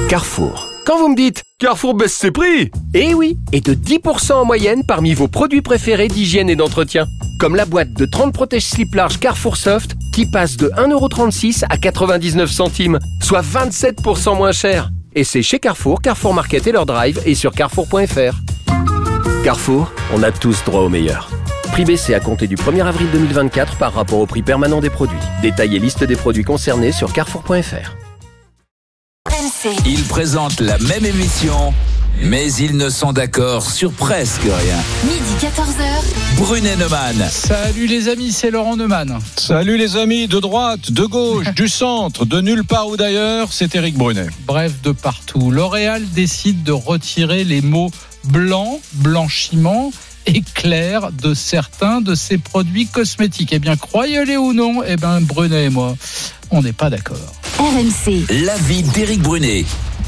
Carrefour. Quand vous me dites « Carrefour baisse ses prix !» Eh oui, et de 10% en moyenne parmi vos produits préférés d'hygiène et d'entretien. Comme la boîte de 30 protège-slips larges Carrefour Soft qui passe de 1,36€ à 99 centimes, soit 27% moins cher. Et c'est chez Carrefour, Carrefour Market et leur drive et sur carrefour.fr. Carrefour, on a tous droit au meilleur. Prix baissé à compter du 1er avril 2024 par rapport au prix permanent des produits. Détail et liste des produits concernés sur carrefour.fr. Ils présentent la même émission, mais ils ne sont d'accord sur presque rien. Midi 14h. Brunet Neumann. Salut les amis, c'est Laurent Neumann. Salut les amis, de droite, de gauche, du centre, de nulle part ou d'ailleurs, c'est Éric Brunet. Bref, de partout. L'Oréal décide de retirer les mots blanc, blanchiment et clair de certains de ses produits cosmétiques. Eh bien, croyez-les ou non, Brunet et moi, on n'est pas d'accord. RMC. L'avis d'Éric Brunet.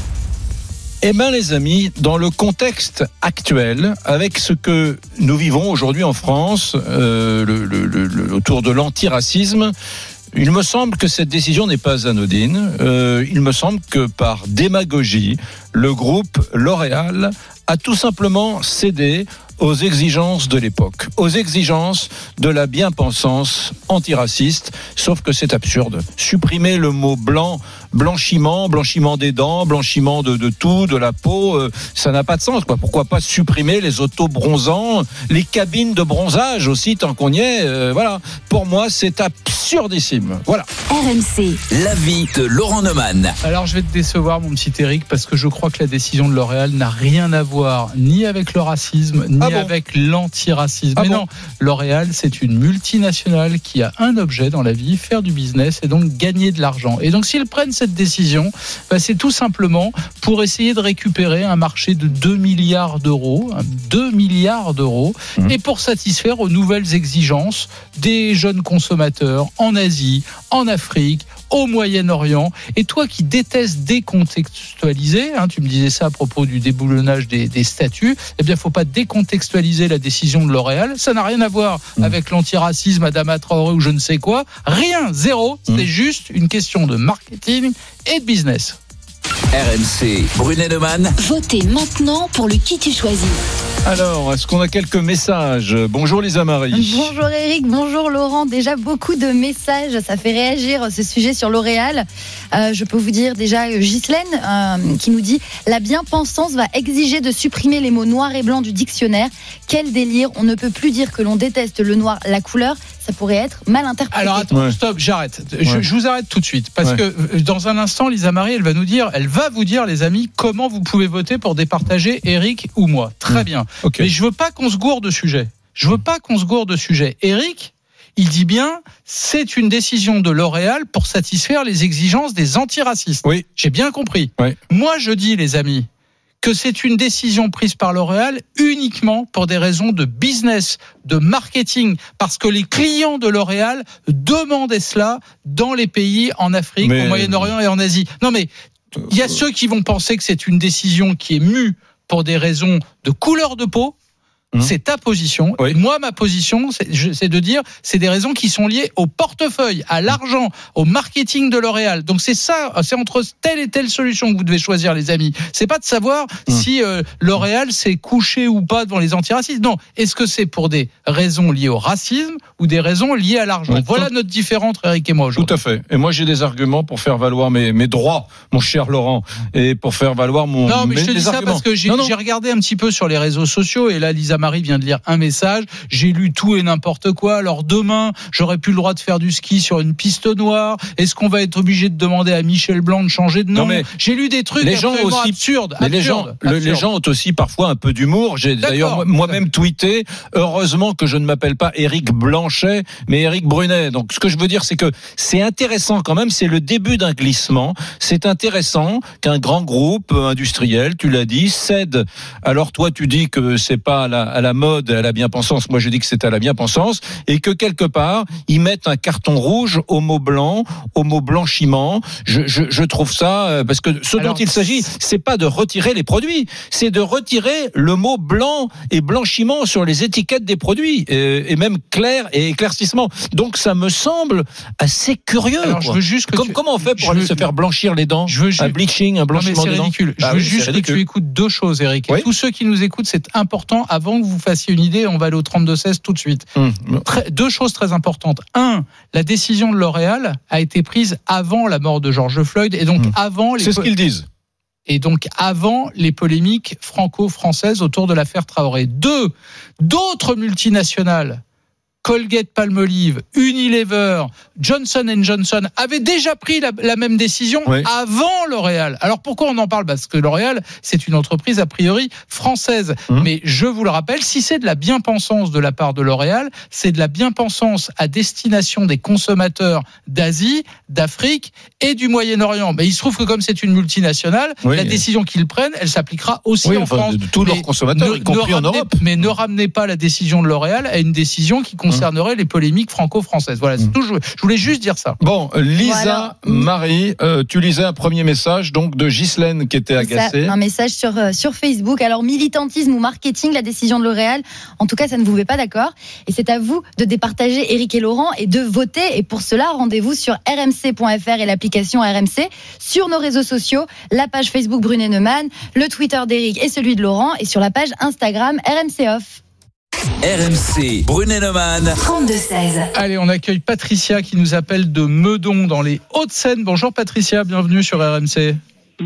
Eh bien les amis, dans le contexte actuel, avec ce que nous vivons aujourd'hui en France, autour de l'antiracisme, il me semble que cette décision n'est pas anodine. Il me semble que par démagogie, le groupe L'Oréal a tout simplement cédé aux exigences de l'époque, aux exigences de la bien-pensance antiraciste, sauf que c'est absurde. Supprimer le mot blanc, blanchiment des dents, blanchiment de tout, de la peau, ça n'a pas de sens, quoi. Pourquoi pas supprimer les auto-bronzants, les cabines de bronzage aussi, tant qu'on y est, voilà. Pour moi, c'est absurdissime. Voilà. RMC. L'avis de Laurent Neumann. Alors, je vais te décevoir, mon petit Éric, parce que je crois que la décision de L'Oréal n'a rien à voir ni avec le racisme, ni avec l'antiracisme. Mais non, L'Oréal, c'est une multinationale qui a un objet dans la vie, faire du business et donc gagner de l'argent. Et donc, s'ils prennent cette décision, c'est tout simplement pour essayer de récupérer un marché de 2 milliards d'euros, 2 milliards d'euros, et pour satisfaire aux nouvelles exigences des jeunes consommateurs en Asie, en Afrique, au Moyen-Orient. Et toi qui détestes décontextualiser, tu me disais ça à propos du déboulonnage des statuts, eh bien, il ne faut pas décontextualiser la décision de L'Oréal. Ça n'a rien à voir avec l'antiracisme, Adama Traoré ou je ne sais quoi. Rien, zéro. C'est juste une question de marketing et de business. RMC, Brunet Neumann. Votez maintenant pour le qui tu choisis. Alors, est-ce qu'on a quelques messages ? Bonjour Lisa Marie. Bonjour Eric, bonjour Laurent. Déjà beaucoup de messages, ça fait réagir ce sujet sur L'Oréal. Je peux vous dire déjà Ghislaine qui nous dit « La bien-pensance va exiger de supprimer les mots noir et blanc du dictionnaire. Quel délire, on ne peut plus dire que l'on déteste le noir, la couleur. Ça pourrait être mal interprété. » Alors attends, stop, j'arrête. Je vous arrête tout de suite. Parce que dans un instant, Lisa Marie, elle va vous dire les amis, comment vous pouvez voter pour départager Eric ou moi. Très bien. Okay. Mais je veux pas qu'on se gourde de sujet. Eric, il dit bien, c'est une décision de L'Oréal pour satisfaire les exigences des antiracistes. Oui. J'ai bien compris. Oui. Moi, je dis, les amis, que c'est une décision prise par L'Oréal uniquement pour des raisons de business, de marketing, parce que les clients de L'Oréal demandaient cela dans les pays en Afrique, au Moyen-Orient et en Asie. Non mais, il y a ceux qui vont penser que c'est une décision qui est mue pour des raisons de couleur de peau. C'est ta position. Oui. Moi, ma position, c'est de dire, c'est des raisons qui sont liées au portefeuille, à l'argent, au marketing de L'Oréal. Donc c'est ça, c'est entre telle et telle solution que vous devez choisir, les amis. C'est pas de savoir si L'Oréal s'est couché ou pas devant les antiracistes. Non, est-ce que c'est pour des raisons liées au racisme ou des raisons liées à l'argent ? Voilà notre différence, Eric et moi, aujourd'hui. Tout à fait. Et moi, j'ai des arguments pour faire valoir mes droits, mon cher Laurent, et pour faire valoir mon. Non, mais je te dis ça parce que j'ai regardé un petit peu sur les réseaux sociaux, et là, Lisa Marie vient de lire un message. J'ai lu tout et n'importe quoi. Alors demain, j'aurais plus le droit de faire du ski sur une piste noire. Est-ce qu'on va être obligé de demander à Michel Blanc de changer de nom ? J'ai lu des trucs absolument absurdes. Mais les gens ont aussi parfois un peu d'humour. J'ai d'ailleurs moi-même tweeté. Heureusement que je ne m'appelle pas Éric Blanchet, mais Éric Brunet. Donc ce que je veux dire, c'est que c'est intéressant quand même. C'est le début d'un glissement. C'est intéressant qu'un grand groupe industriel, tu l'as dit, cède. Alors toi, tu dis que c'est pas à la mode, à la bien-pensance. Moi, je dis que c'est à la bien-pensance et que quelque part, ils mettent un carton rouge au mot blanc, au mot blanchiment. Je trouve ça parce que dont il s'agit, c'est pas de retirer les produits, c'est de retirer le mot blanc et blanchiment sur les étiquettes des produits et même clair et éclaircissement. Donc ça me semble assez curieux. Alors, je veux juste que comment on fait pour aller se faire blanchir les dents? Un bleaching, un blanchiment des dents. Je veux juste que tu écoutes deux choses, Eric. Oui. Et tous ceux qui nous écoutent, c'est important. Avant que vous fassiez une idée, on va aller au 32-16 tout de suite. Deux choses très importantes. Un, la décision de L'Oréal a été prise avant la mort de George Floyd et donc avant les... C'est ce qu'ils disent. Et donc avant les polémiques franco-françaises autour de l'affaire Traoré. Deux, d'autres multinationales, Colgate-Palmolive, Unilever, Johnson & Johnson avaient déjà pris la même décision avant L'Oréal. Alors pourquoi on en parle ? Parce que L'Oréal, c'est une entreprise a priori française. Mais je vous le rappelle, si c'est de la bien-pensance de la part de L'Oréal, c'est de la bien-pensance à destination des consommateurs d'Asie, d'Afrique et du Moyen-Orient. Mais il se trouve que comme c'est une multinationale, la décision qu'ils prennent, elle s'appliquera aussi en France. De tous leurs consommateurs, y compris en Europe. Mais ne ramenez pas la décision de L'Oréal à une décision qui concernerait les polémiques franco-françaises. Voilà, c'est tout. Je voulais juste dire ça. Bon, Lisa, Marie, tu lisais un premier message donc de Ghislaine qui était agacée. Un message sur Facebook. Alors, militantisme ou marketing, la décision de L'Oréal, en tout cas, ça ne vous met pas d'accord. Et c'est à vous de départager Eric et Laurent et de voter. Et pour cela, rendez-vous sur rmc.fr et l'application RMC, sur nos réseaux sociaux, la page Facebook Brunet-Neumann, le Twitter d'Eric et celui de Laurent, et sur la page Instagram RMC Off. RMC, Brunet-Neumann. 32-16. Allez, on accueille Patricia qui nous appelle de Meudon dans les Hauts-de-Seine. Bonjour Patricia, bienvenue sur RMC.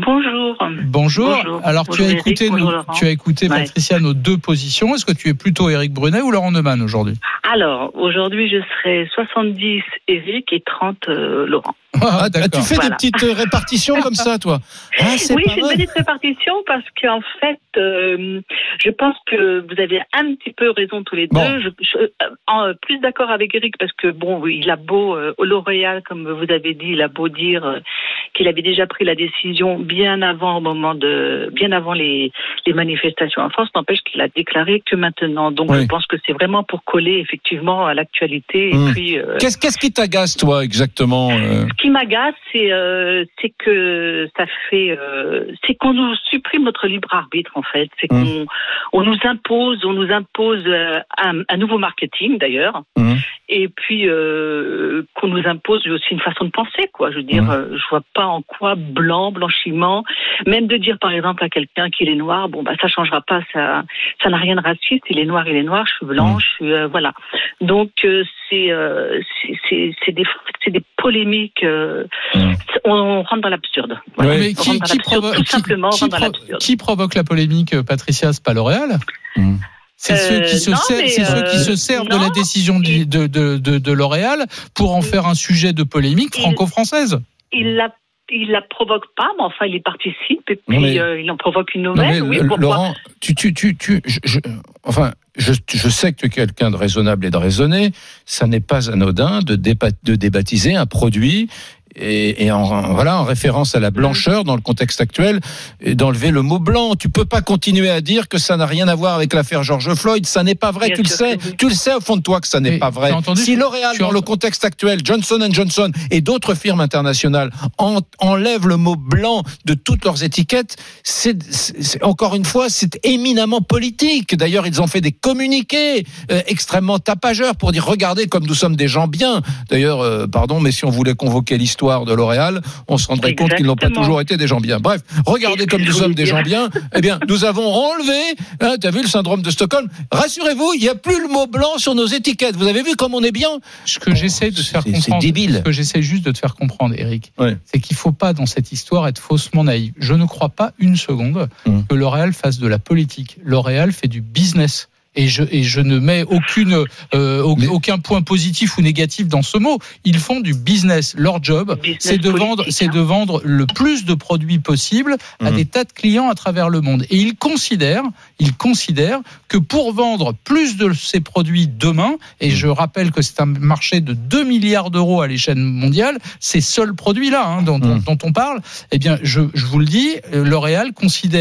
Bonjour. Alors bonjour tu as écouté Patricia nos deux positions. Est-ce que tu es plutôt Éric Brunet ou Laurent Neumann aujourd'hui ? Alors aujourd'hui je serai 70 Éric et 30 Laurent. Tu fais des petites répartitions comme ça, toi? C'est une petite répartition parce qu'en fait, je pense que vous avez un petit peu raison tous les deux. Je plus d'accord avec Éric parce que il a beau au L'Oréal, comme vous avez dit, il a beau dire qu'il avait déjà pris la décision bien avant les manifestations en France, n'empêche qu'il a déclaré que maintenant. Donc je pense que c'est vraiment pour coller effectivement à l'actualité. Et puis qu'est-ce qui t'agace, toi, exactement? Ce qui m'agace, c'est que ça fait, c'est qu'on nous supprime notre libre arbitre en fait. C'est qu'on nous impose un nouveau marketing d'ailleurs, et puis qu'on nous impose aussi une façon de penser, quoi. Je veux dire, je vois pas en quoi blanchiment, même de dire par exemple à quelqu'un qu'il est noir, ça changera pas, ça n'a rien de raciste. Il est noir, je suis blanche, voilà. Donc c'est des polémiques. On rentre dans l'absurde. Voilà. Mais qui provoque la polémique, Patricia? C'est pas L'Oréal. C'est ceux qui se servent de la décision de L'Oréal pour en faire un sujet de polémique franco-française. Il la provoque pas, mais enfin il y participe et puis il en provoque une nouvelle. Laurent, je sais que tu es quelqu'un de raisonnable et de raisonné. Ça n'est pas anodin de débaptiser un produit et en référence à la blancheur dans le contexte actuel, et d'enlever le mot blanc. Tu peux pas continuer à dire que ça n'a rien à voir avec l'affaire George Floyd. Ça n'est pas vrai. Tu le sais au fond de toi que ça n'est pas vrai. Si L'Oréal, dans le contexte actuel, Johnson & Johnson et d'autres firmes internationales enlèvent le mot blanc de toutes leurs étiquettes, c'est encore une fois, c'est éminemment politique. D'ailleurs, ils ont fait des communiqués extrêmement tapageurs pour dire regardez comme nous sommes des gens bien. D'ailleurs, pardon, mais si on voulait convoquer l'histoire de L'Oréal, on se rendrait compte qu'ils n'ont pas toujours été des gens bien. Bref, regardez comme nous sommes des gens bien. Eh bien, nous avons enlevé, t'as vu le syndrome de Stockholm? Rassurez-vous, il n'y a plus le mot blanc sur nos étiquettes. Vous avez vu comme on est bien? Ce que j'essaie de te faire comprendre, c'est débile. Ce que j'essaie juste de te faire comprendre, Eric, c'est qu'il ne faut pas dans cette histoire être faussement naïf. Je ne crois pas une seconde que L'Oréal fasse de la politique. L'Oréal fait du business. Et je ne mets aucun point positif ou négatif dans ce mot. Ils font du business. Leur job, c'est de vendre le plus de produits possible à des tas de clients à travers le monde. Et ils considèrent que pour vendre plus de ces produits demain, et je rappelle que c'est un marché de 2 milliards d'euros à l'échelle mondiale, ces seuls produits-là dont on parle, eh bien, je vous le dis, L'Oréal considère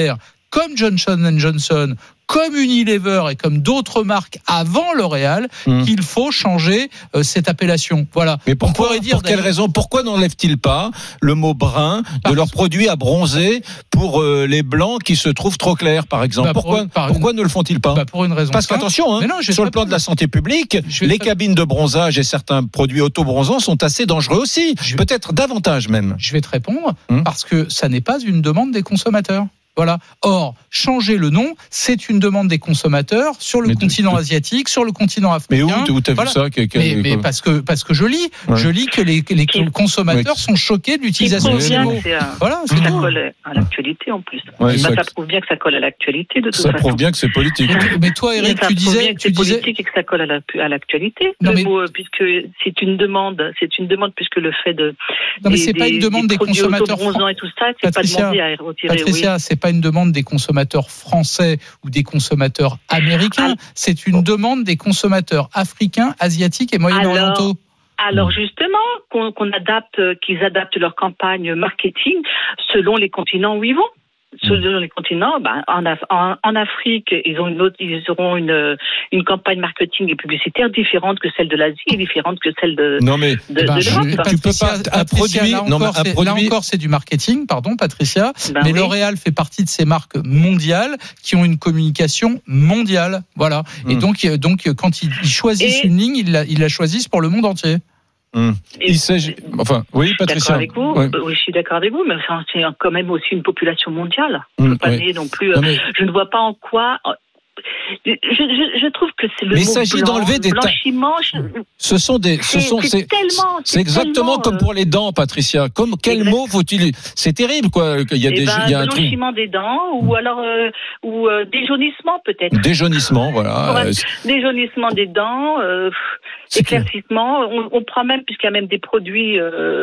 comme Johnson & Johnson, comme Unilever et comme d'autres marques avant L'Oréal, qu'il faut changer cette appellation. Voilà. Mais pour quelle raison? Pourquoi n'enlèvent-ils pas le mot brun de leurs produits à bronzer pour les blancs qui se trouvent trop clairs, par exemple? Pourquoi ne le font-ils pas? Pour une raison. Parce qu'attention, sur le plan de la santé publique, les cabines de bronzage et certains produits auto-bronzants sont assez dangereux aussi. Peut-être davantage même. Je vais te répondre, parce que ça n'est pas une demande des consommateurs. Voilà. Or, changer le nom, c'est une demande des consommateurs sur le continent asiatique, sur le continent africain. Mais où t'as vu ça? Mais parce que je lis que les consommateurs sont choqués de l'utilisation de ces mots. Voilà, ça colle à l'actualité en plus. Ça prouve bien que ça colle à l'actualité de toute façon. Ça prouve bien que c'est politique. Mais toi, Eric, tu disais que c'est politique et que ça colle à l'actualité. Le mot, puisque c'est une demande puisque le fait de. Non, mais c'est pas une demande des consommateurs. Et tout ça, c'est pas demandé à retirer. Patricia, c'est pas une demande des consommateurs français ou des consommateurs américains, c'est une demande des consommateurs africains, asiatiques et moyen-orientaux. Alors justement, qu'ils adaptent leur campagne marketing selon les continents où ils vont. Selon les continents, en Afrique, ils auront une campagne marketing et publicitaire différente que celle de l'Asie et différente que celle de l'Europe. Tu peux pas un produit. Là encore, c'est du marketing, pardon, Patricia. Mais L'Oréal fait partie de ces marques mondiales qui ont une communication mondiale. Voilà. Et donc, quand ils choisissent une ligne, ils la choisissent pour le monde entier. Il s'agit. Enfin, oui, Patricia. Oui, je suis d'accord avec vous, mais c'est quand même aussi une population mondiale. Non plus. Je ne vois pas en quoi. Je trouve que c'est le mot blanchiment. C'est exactement comme pour les dents, Patricia. Quel mot faut-il? C'est terrible, quoi. Il y a un blanchiment des dents, ou alors déjaunissement peut-être. Déjaunissement, voilà. Déjaunissement des dents. Éclaircissement, on prend même, puisqu'il y a même des produits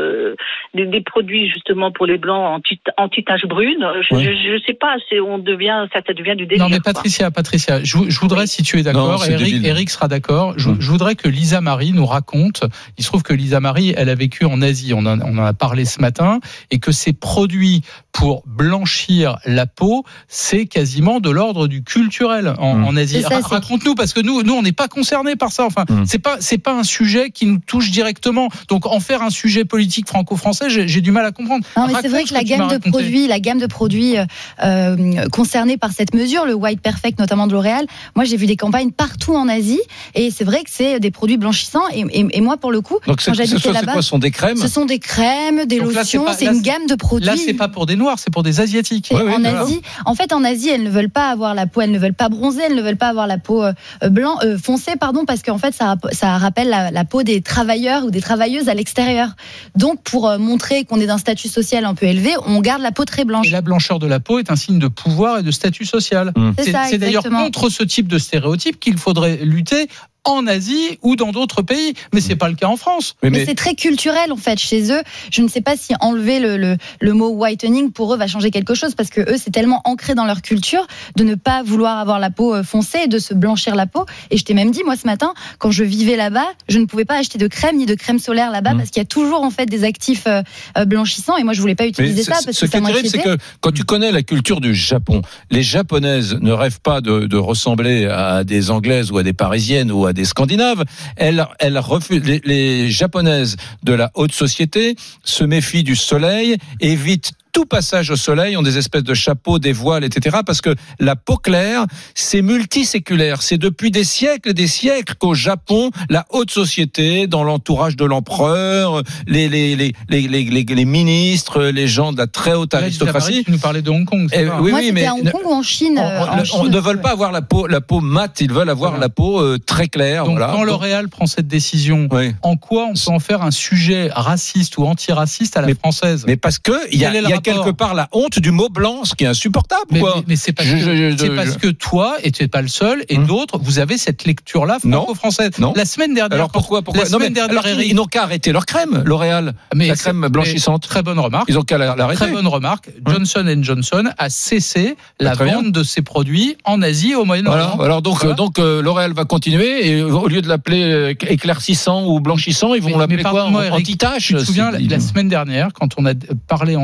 justement pour les blancs anti-taches brunes. Je sais pas, ça devient du délire. Non mais Patricia, je voudrais, si tu es d'accord, Eric sera d'accord. Je voudrais que Lisa Marie nous raconte. Il se trouve que Lisa Marie, elle a vécu en Asie. On en a parlé ce matin, et que ces produits pour blanchir la peau, c'est quasiment de l'ordre du culturel en Asie. Raconte-nous, parce que nous, on n'est pas concernés par ça. Enfin, c'est pas un sujet qui nous touche directement. Donc, en faire un sujet politique franco-français, j'ai du mal à comprendre. Non, mais c'est vrai que la gamme de produits concernés par cette mesure, le White Perfect notamment de L'Oréal, moi j'ai vu des campagnes partout en Asie, et c'est vrai que c'est des produits blanchissants. Et moi, pour le coup, quand j'habitais là-bas, ce sont des crèmes. Ce sont des crèmes, des lotions. C'est une gamme de produits. Là, c'est pas pour des noirs, c'est pour des asiatiques. En Asie, elles ne veulent pas avoir la peau, elles ne veulent pas bronzer, elles ne veulent pas avoir la peau foncée, parce qu'en fait, ça rappelle la peau des travailleurs ou des travailleuses à l'extérieur. Donc, pour montrer qu'on est d'un statut social un peu élevé, on garde la peau très blanche. Et la blancheur de la peau est un signe de pouvoir et de statut social. C'est d'ailleurs contre ce type de stéréotype qu'il faudrait lutter en Asie ou dans d'autres pays, mais c'est pas le cas en France. Mais c'est très culturel en fait chez eux. Je ne sais pas si enlever le mot whitening pour eux va changer quelque chose, parce que eux, c'est tellement ancré dans leur culture de ne pas vouloir avoir la peau foncée et de se blanchir la peau. Et je t'ai même dit, moi ce matin, quand je vivais là-bas, je ne pouvais pas acheter de crème ni de crème solaire là-bas, parce qu'il y a toujours en fait des actifs blanchissants, et moi je voulais pas utiliser ça parce que ça m'inquiétait. Ce qui est terrible, c'est que quand tu connais la culture du Japon, les Japonaises ne rêvent pas de ressembler à des Anglaises ou à des Parisiennes ou à des Scandinaves. Elles refusent. Les Japonaises de la haute société se méfient du soleil, évitent tout passage au soleil, ont des espèces de chapeaux, des voiles, etc. Parce que la peau claire, c'est multiséculaire. C'est depuis des siècles et des siècles qu'au Japon, la haute société, dans l'entourage de l'empereur, les ministres, les gens de la très haute aristocratie. Tu nous parlais de Hong Kong. Mais à Hong Kong ou en Chine. On ne veulent pas avoir la peau mate, ils veulent avoir la peau très claire. Donc, quand L'Oréal prend cette décision, en quoi on peut en faire un sujet raciste ou antiraciste à la française? Mais parce que il y a quelque part la honte du mot blanc, ce qui est insupportable. Mais c'est parce que toi, et tu n'es pas le seul, et d'autres, vous avez cette lecture-là franco-française. Non. La semaine dernière. Alors pourquoi ils n'ont qu'à arrêter leur crème, L'Oréal, la crème blanchissante. Très bonne remarque. Ils ont qu'à l'arrêter. Très bonne remarque. Johnson & Johnson a cessé la vente de ses produits en Asie et au Moyen-Orient. Alors donc L'Oréal va continuer, et au lieu de l'appeler éclaircissant ou blanchissant, ils vont l'appeler quoi? Anti-tache. Tu te souviens, la semaine dernière, quand on a parlé ensemble, on a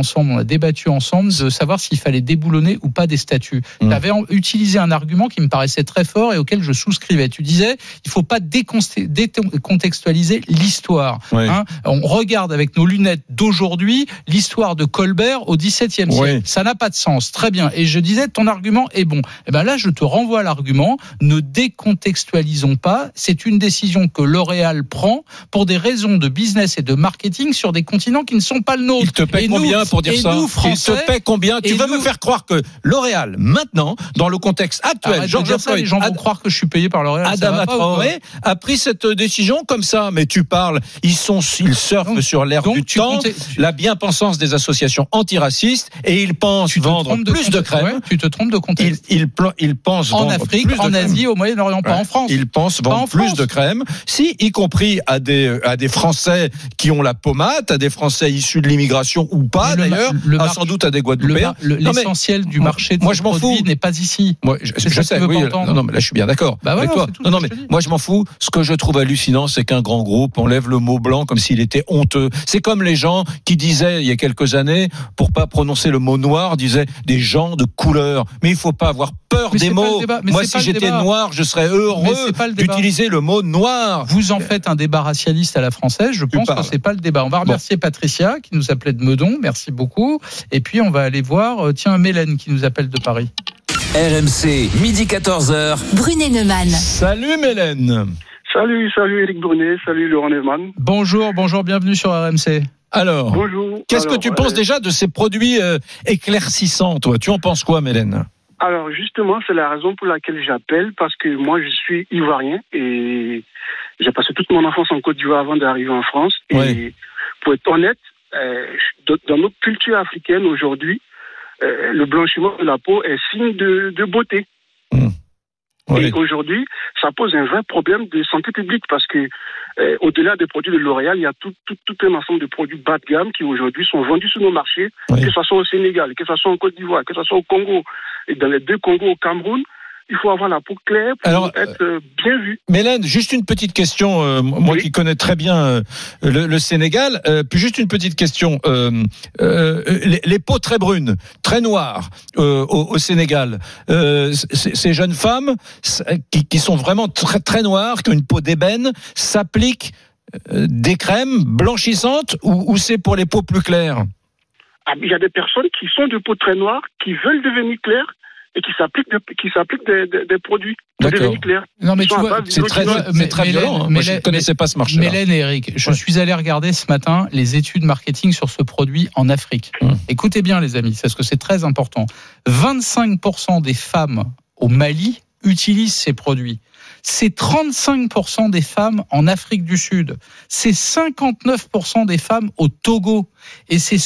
débattu ensemble de savoir s'il fallait déboulonner ou pas des statuts. Tu avais utilisé un argument qui me paraissait très fort et auquel je souscrivais. Tu disais, il faut pas décontextualiser l'histoire. Oui. Hein, on regarde avec nos lunettes d'aujourd'hui l'histoire de Colbert au XVIIe siècle. Oui. Ça n'a pas de sens. Très bien. Et je disais, ton argument est bon. Et ben là, je te renvoie à l'argument. Ne décontextualisons pas. C'est une décision que L'Oréal prend pour des raisons de business et de marketing sur des continents qui ne sont pas le nôtre. Il te paie combien pour dire ça? Il te paie combien? Tu veux me faire croire que L'Oréal, maintenant, dans le contexte actuel, les gens vont croire que je suis payé par L'Oréal. Adama Traoré a pris cette décision comme ça. Mais tu parles, ils surfent sur l'air du temps, la bien-pensance des associations antiracistes, et ils pensent vendre plus de crème. Ouais, tu te trompes de contexte. Ils pensent en vendre Afrique, plus en de Asie, au Moyen-Orient, pas en France. Ils pensent vendre plus de crème, y compris à des Français qui ont la pommade, à des Français issus de l'immigration ou pas d'ailleurs, sans doute à des Guadeloupéens. L'essentiel du marché de ce produit n'est pas ici. Moi, je sais, oui. Non, mais là, je suis bien d'accord avec toi. Non, mais moi, je m'en fous. Ce que je trouve hallucinant, c'est qu'un grand groupe enlève le mot blanc comme s'il était honteux. C'est comme les gens qui disaient, il y a quelques années, pour pas prononcer le mot noir, disaient des gens de couleur. Mais il faut pas avoir peur des mots. Moi, si j'étais noir, je serais heureux d'utiliser le mot noir. Vous en faites un débat racialiste à la française. Je pense que c'est pas le débat. On va remercier Patricia, qui nous appelait de Meudon. Merci beaucoup. Et puis, on va aller voir, Mélène, qui nous appelle de Paris. RMC, midi 14h. Brunet Neumann. Salut Mélène. Salut Éric Brunet, salut Laurent Neumann. Bonjour, bienvenue sur RMC. Alors, bonjour. Qu'est-ce que tu penses déjà de ces produits éclaircissants, toi? Tu en penses quoi, Mélène? Alors justement, c'est la raison pour laquelle j'appelle, parce que moi je suis ivoirien et j'ai passé toute mon enfance en Côte d'Ivoire avant d'arriver en France. Et pour être honnête, dans notre culture africaine aujourd'hui, le blanchiment de la peau est signe de beauté. Oui. Et aujourd'hui, ça pose un vrai problème de santé publique parce que au-delà des produits de L'Oréal, il y a tout un ensemble de produits bas de gamme qui aujourd'hui sont vendus sur nos marchés, que ce soit au Sénégal, que ce soit en Côte d'Ivoire, que ce soit au Congo. Et dans les deux Congos, au Cameroun, il faut avoir la peau claire pour être bien vu. Mélène, juste une petite question, moi qui connais très bien le Sénégal, puis juste une petite question. Les peaux très brunes, très noires au Sénégal, ces jeunes femmes qui sont vraiment très, très noires, qui ont une peau d'ébène, s'appliquent des crèmes blanchissantes ou c'est pour les peaux plus claires? Il y a des personnes qui sont de peau très noire, qui veulent devenir claires, et qui s'appliquent des produits pour devenir clairs. Non, mais tu vois, c'est très violent. Moi, je ne connaissais pas ce marché-là. Mélène et Eric, je suis allé regarder ce matin les études marketing sur ce produit en Afrique. Écoutez bien, les amis, parce que c'est très important. 25% des femmes au Mali utilisent ces produits. C'est 35% des femmes en Afrique du Sud. C'est 59% des femmes au Togo. Et c'est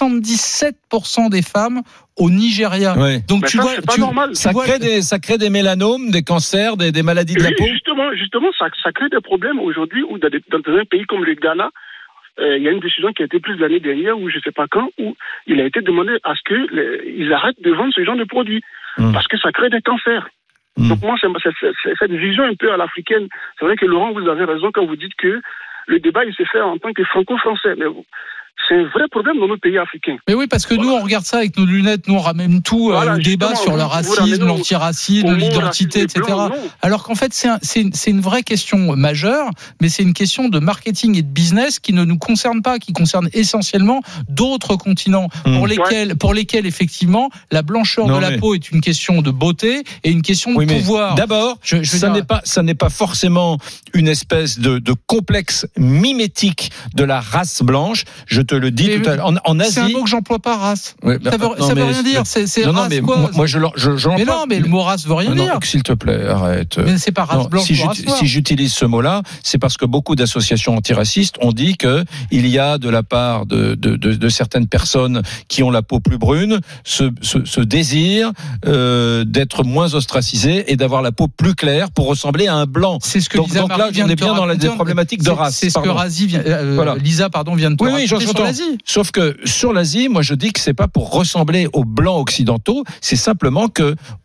77% des femmes au Nigeria. Oui. Donc tu vois, ça crée des mélanomes, des cancers, des maladies de la peau. Justement, ça crée des problèmes aujourd'hui où dans un pays comme le Ghana, il y a une décision qui a été prise l'année dernière, ou je ne sais pas quand, où il a été demandé à ce qu'ils arrêtent de vendre ce genre de produits parce que ça crée des cancers. Donc moi, c'est cette vision un peu à l'africaine. C'est vrai que Laurent, vous avez raison quand vous dites que le débat, il s'est fait en tant que franco-français. Mais c'est un vrai problème dans nos pays africains. Mais oui, parce que nous, on regarde ça avec nos lunettes, nous, on ramène tout le débat sur le racisme, l'antiracisme, l'identité, etc. Alors qu'en fait, c'est une vraie question majeure, mais c'est une question de marketing et de business qui ne nous concerne pas, qui concerne essentiellement d'autres continents pour lesquels, effectivement, la blancheur de la peau est une question de beauté et une question de pouvoir. D'abord, ça n'est pas forcément une espèce de complexe mimétique de la race blanche. Je te le dis tout à l'heure. En Asie, c'est un mot que j'emploie pas, race. Ça veut rien dire. C'est race, mais quoi. Moi, je l'emploie. Mais non, mais le mot race veut rien dire. S'il te plaît, arrête. Mais c'est pas race blanche ou race noire. Si j'utilise ce mot-là, c'est parce que beaucoup d'associations antiracistes ont dit que il y a de la part de certaines personnes qui ont la peau plus brune, ce désir d'être moins ostracisé et d'avoir la peau plus claire pour ressembler à un blanc. C'est ce que Lisa Marie vient de te raconter. Donc là, on est bien dans des problématiques de race. C'est ce que Lisa vient de te raconter sur l'Asie. Sauf que sur l'Asie, moi je dis que c'est pas pour ressembler aux blancs occidentaux, c'est simplement que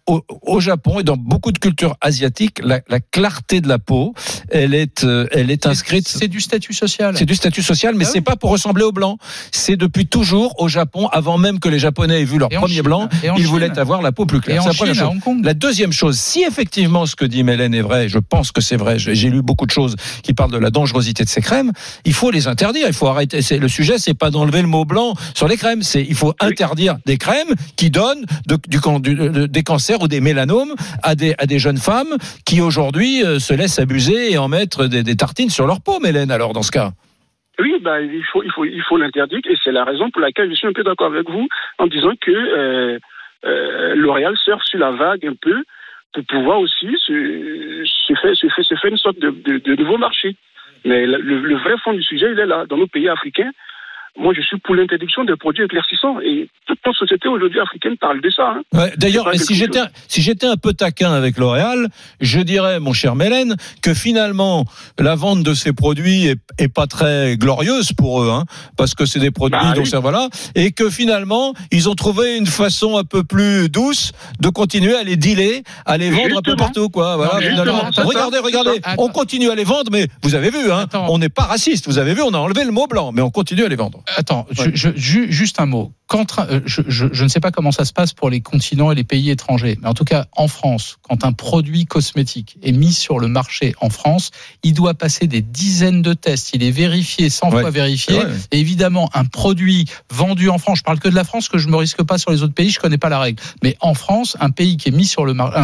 au Japon et dans beaucoup de cultures asiatiques, la clarté de la peau, elle est inscrite. C'est du statut social. C'est du statut social, mais c'est pas pour ressembler aux blancs. C'est depuis toujours au Japon, avant même que les Japonais aient vu leur premier blanc, ils voulaient avoir la peau plus claire. C'est la première chose. La deuxième chose, si effectivement ce que dit Mélène est vrai, je pense que c'est vrai, j'ai lu beaucoup de choses qui parlent de la dangerosité de ces crèmes, il faut les interdire, il faut arrêter. Le sujet, c'est pas d'enlever le mot blanc sur les crèmes, il faut interdire des crèmes qui donnent des cancers ou des mélanomes à des jeunes femmes qui aujourd'hui se laissent abuser et en mettre des tartines sur leur peau, Mélène, alors dans ce cas. Oui, il faut l'interdire, et c'est la raison pour laquelle je suis un peu d'accord avec vous en disant que L'Oréal surfe sur la vague un peu pour pouvoir aussi se faire une sorte de nouveau marché. Mais le vrai fond du sujet, il est là, dans nos pays africains. Moi, je suis pour l'interdiction des produits éclaircissants, et toute notre société aujourd'hui africaine parle de ça. Ouais, d'ailleurs, si j'étais un peu taquin avec L'Oréal, je dirais, mon cher Mélène, que finalement la vente de ces produits est pas très glorieuse pour eux, parce que c'est des produits et que finalement ils ont trouvé une façon un peu plus douce de continuer à les dealer, à les vendre un peu partout, quoi. Voilà. Regardez, on continue à les vendre, mais vous avez vu, on n'est pas raciste. Vous avez vu, on a enlevé le mot blanc, mais on continue à les vendre. Attends, juste un mot. Je ne sais pas comment ça se passe pour les continents et les pays étrangers, mais en tout cas en France, quand un produit cosmétique est mis sur le marché en France, il doit passer des dizaines de tests, il est vérifié, 100 fois vérifié, et évidemment un produit vendu en France, je parle que de la France, que je me risque pas sur les autres pays, je connais pas la règle, mais en France, un produit qui est mis sur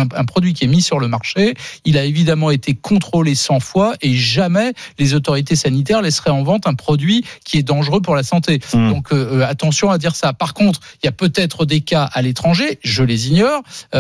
le marché, il a évidemment été contrôlé 100 fois, et jamais les autorités sanitaires laisseraient en vente un produit qui est dangereux pour la santé. Donc attention à dire ça. Par contre, il y a peut-être des cas à l'étranger, je les ignore,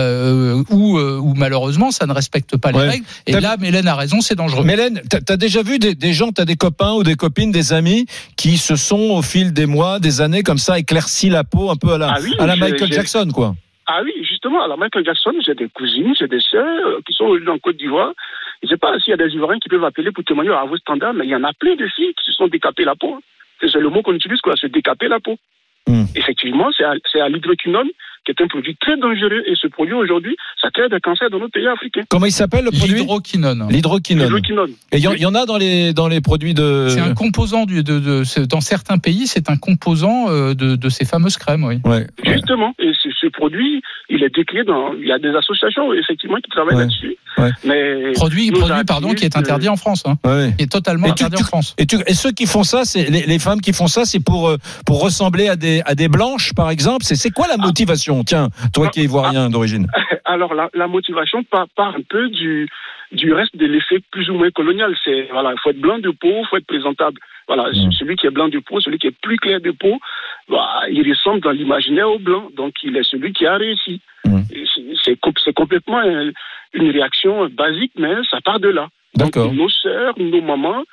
où malheureusement ça ne respecte pas les règles. Et là, Mélène a raison, c'est dangereux. Mélène, t'as déjà vu des gens, t'as des copains ou des copines, des amis qui se sont au fil des mois, des années comme ça éclairci la peau un peu à la Michael Jackson, quoi. Ah oui, justement, à la Michael Jackson, j'ai des cousines, j'ai des sœurs qui sont aujourd'hui en Côte d'Ivoire. Je ne sais pas s'il y a des Ivoiriens qui peuvent appeler pour témoigner à vos standards, mais il y en a plein de filles qui se sont décapées la peau. C'est le mot qu'on utilise, quoi, se décaper la peau. Effectivement, c'est à l'hydroquinone, qui est un produit très dangereux, et ce produit aujourd'hui, ça crée des cancers dans nos pays africains. Comment il s'appelle, le produit ? L'hydroquinone. Et il y en a dans les produits de... C'est un composant dans certains pays, c'est un composant de ces fameuses crèmes, oui. Justement, et ce produit, il est décliné il y a des associations, effectivement, qui travaillent là-dessus. Mais produit, qui est interdit en France, qui est totalement interdit en France. Et ceux qui font ça, c'est les femmes qui font ça, c'est pour ressembler à des blanches, par exemple. C'est quoi la motivation? Tiens, toi qui es ivoirien d'origine. Alors la motivation part un peu du reste de l'effet plus ou moins colonial. C'est il faut être blanc de peau, faut être présentable. Voilà, celui qui est blanc de peau, celui qui est plus clair de peau, il ressemble dans l'imaginaire au blanc, donc il est celui qui a réussi. C'est complètement une réaction basique, mais ça part de là. D'accord. Donc nos sœurs, nos mamans,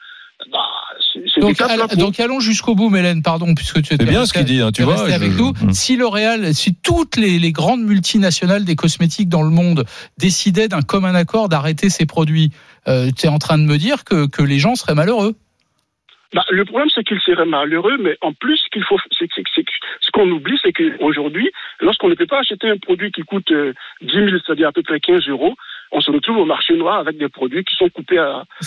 donc allons jusqu'au bout, Mélène, pardon, puisque tu étais bien ce qu'il dit, tu vois, avec nous. Si L'Oréal, si toutes les grandes multinationales des cosmétiques dans le monde décidaient d'un commun accord d'arrêter ces produits, tu es en train de me dire que les gens seraient malheureux? Le problème, c'est qu'ils seraient malheureux, mais en plus, ce qu'on oublie, c'est qu'aujourd'hui, lorsqu'on ne peut pas acheter un produit qui coûte 10 000, c'est-à-dire à peu près 15 €, on se retrouve au marché noir avec des produits qui sont coupés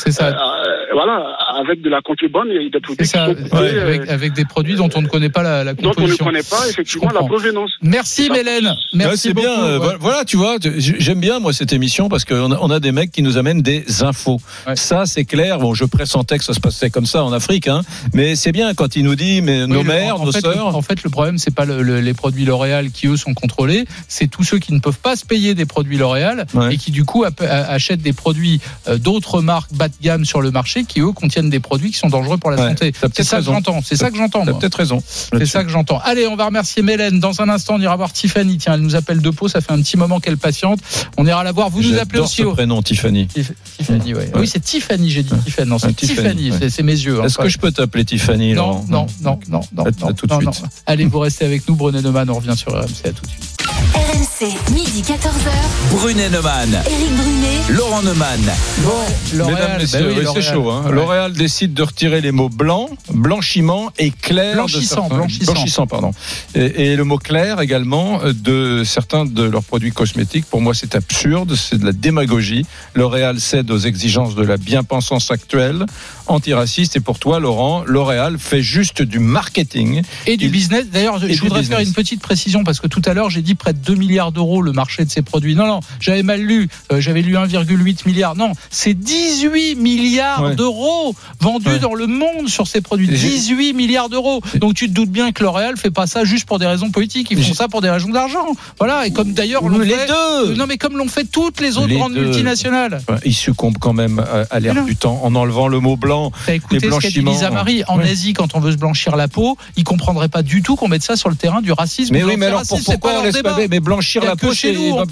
avec de la contrebande et des produits qui sont coupés, avec des produits dont on ne connaît pas la composition. Donc on ne connaît pas effectivement la provenance. Merci Mélène. Merci c'est beaucoup. Bien. Voilà, tu vois, j'aime bien moi cette émission parce qu'on a des mecs qui nous amènent des infos. Ça c'est clair. Bon, je pressentais que ça se passait comme ça en Afrique, mais c'est bien quand il nous dit nos mères, nos sœurs. En fait, le problème c'est pas les produits L'Oréal qui eux sont contrôlés, c'est tous ceux qui ne peuvent pas se payer des produits L'Oréal et qui du coup achètent des produits d'autres marques bas de gamme sur le marché qui eux contiennent des produits qui sont dangereux pour la santé. C'est ça que j'entends. C'est ça que j'entends. T'as peut-être raison. C'est ça que j'entends. Allez, on va remercier Mélène. Dans un instant, on ira voir Tiffany. Tiens, elle nous appelle de Pau. Ça fait un petit moment qu'elle patiente. On ira la voir. Vous nous appelez aussi. J'adore ce prénom, Tiffany. Tiffany, ouais. Oui, c'est Tiffany. J'ai dit Tiffany. Non, c'est Tiffany. C'est mes yeux. Est-ce que je peux t'appeler Tiffany? Non. Allez, vous restez avec nous. Brunet Neumann. On revient sur RMC. À tout de suite. RMC, midi 14h. Brunet Neumann, Éric Brunet, Laurent Neumann. Mesdames, messieurs, oui, c'est chaud. Hein. L'Oréal décide de retirer les mots blanc, blanchiment et clair. Blanchissant, pardon. Et le mot clair également de certains de leurs produits cosmétiques. Pour moi, c'est absurde, c'est de la démagogie. L'Oréal cède aux exigences de la bien-pensance actuelle, antiraciste. Et pour toi, Laurent, L'Oréal fait juste du marketing. Et du business. D'ailleurs, je voudrais faire une petite précision parce que tout à l'heure, j'ai dit près de 2 milliards d'euros le marché de ces produits. Non, j'avais mal lu. J'avais lu 1,8 milliard. Non, c'est 18 milliards d'euros vendus dans le monde sur ces produits. 18 milliards d'euros. Donc tu te doutes bien que L'Oréal fait pas ça juste pour des raisons politiques. Ils font ça pour des raisons d'argent. Voilà. Et comme d'ailleurs l'ont fait deux. Non, mais comme l'ont fait toutes les autres grandes multinationales. Ils succombent quand même à l'air du temps en enlevant le mot blanc. T'as écouté ce qu'a dit Lisa Marie. En Asie, quand on veut se blanchir la peau, ils comprendraient pas du tout qu'on mette ça sur le terrain du racisme. Mais oui, mais alors pourquoi on laisse pas? Mais blanchir la peau,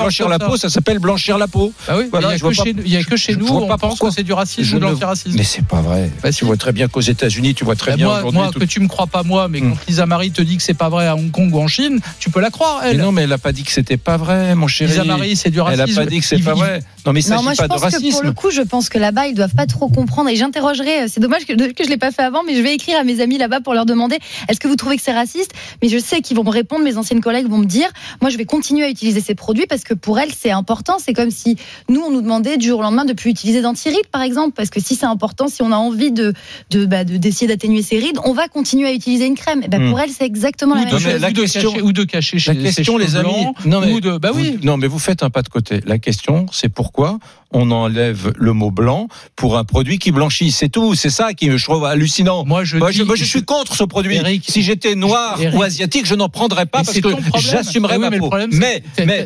ça s'appelle blanchir la peau. Ah oui, voilà, il y a que chez nous on pense que c'est du racisme ou de l'antiracisme. Mais c'est pas vrai. Tu vois très bien qu'aux États-Unis, tu vois très bien aujourd'hui. Moi, que tu me crois pas moi, mais quand Lisa Marie te dit que c'est pas vrai à Hong Kong ou en Chine, tu peux la croire. Elle. Mais non, mais elle a pas dit que c'était pas vrai, mon chéri. Lisa Marie, c'est du racisme. Elle a pas dit que c'est pas vrai. Non, mais il s'agit pas de racisme. Pour le coup, je pense que là-bas, ils doivent pas trop comprendre. Et j'interrogerai. C'est dommage que je l'ai pas fait avant, mais je vais écrire à mes amis là-bas pour leur demander est-ce que vous trouvez que c'est raciste? Mais je sais qu'ils vont me répondre. Mes anciennes collègues vont me dire moi, je vais continuer à utiliser ces produits parce que pour elles, c'est important. C'est comme si nous, on nous demandait du jour au lendemain de plus utiliser d'antirides, par exemple, parce que si c'est important, si on a envie d'essayer d'atténuer ses rides, on va continuer à utiliser une crème. Et pour elles, c'est exactement la même chose. Ou de cacher chez les cheveux les amis. Blancs, non, mais vous faites un pas de côté. La question, c'est pourquoi on enlève le mot blanc pour un produit qui blanchit. C'est tout. C'est ça qui je trouve hallucinant. Moi, je suis contre ce produit. Eric, si j'étais noir ou asiatique, je n'en prendrais pas parce que j'assumerais ma peau. Mais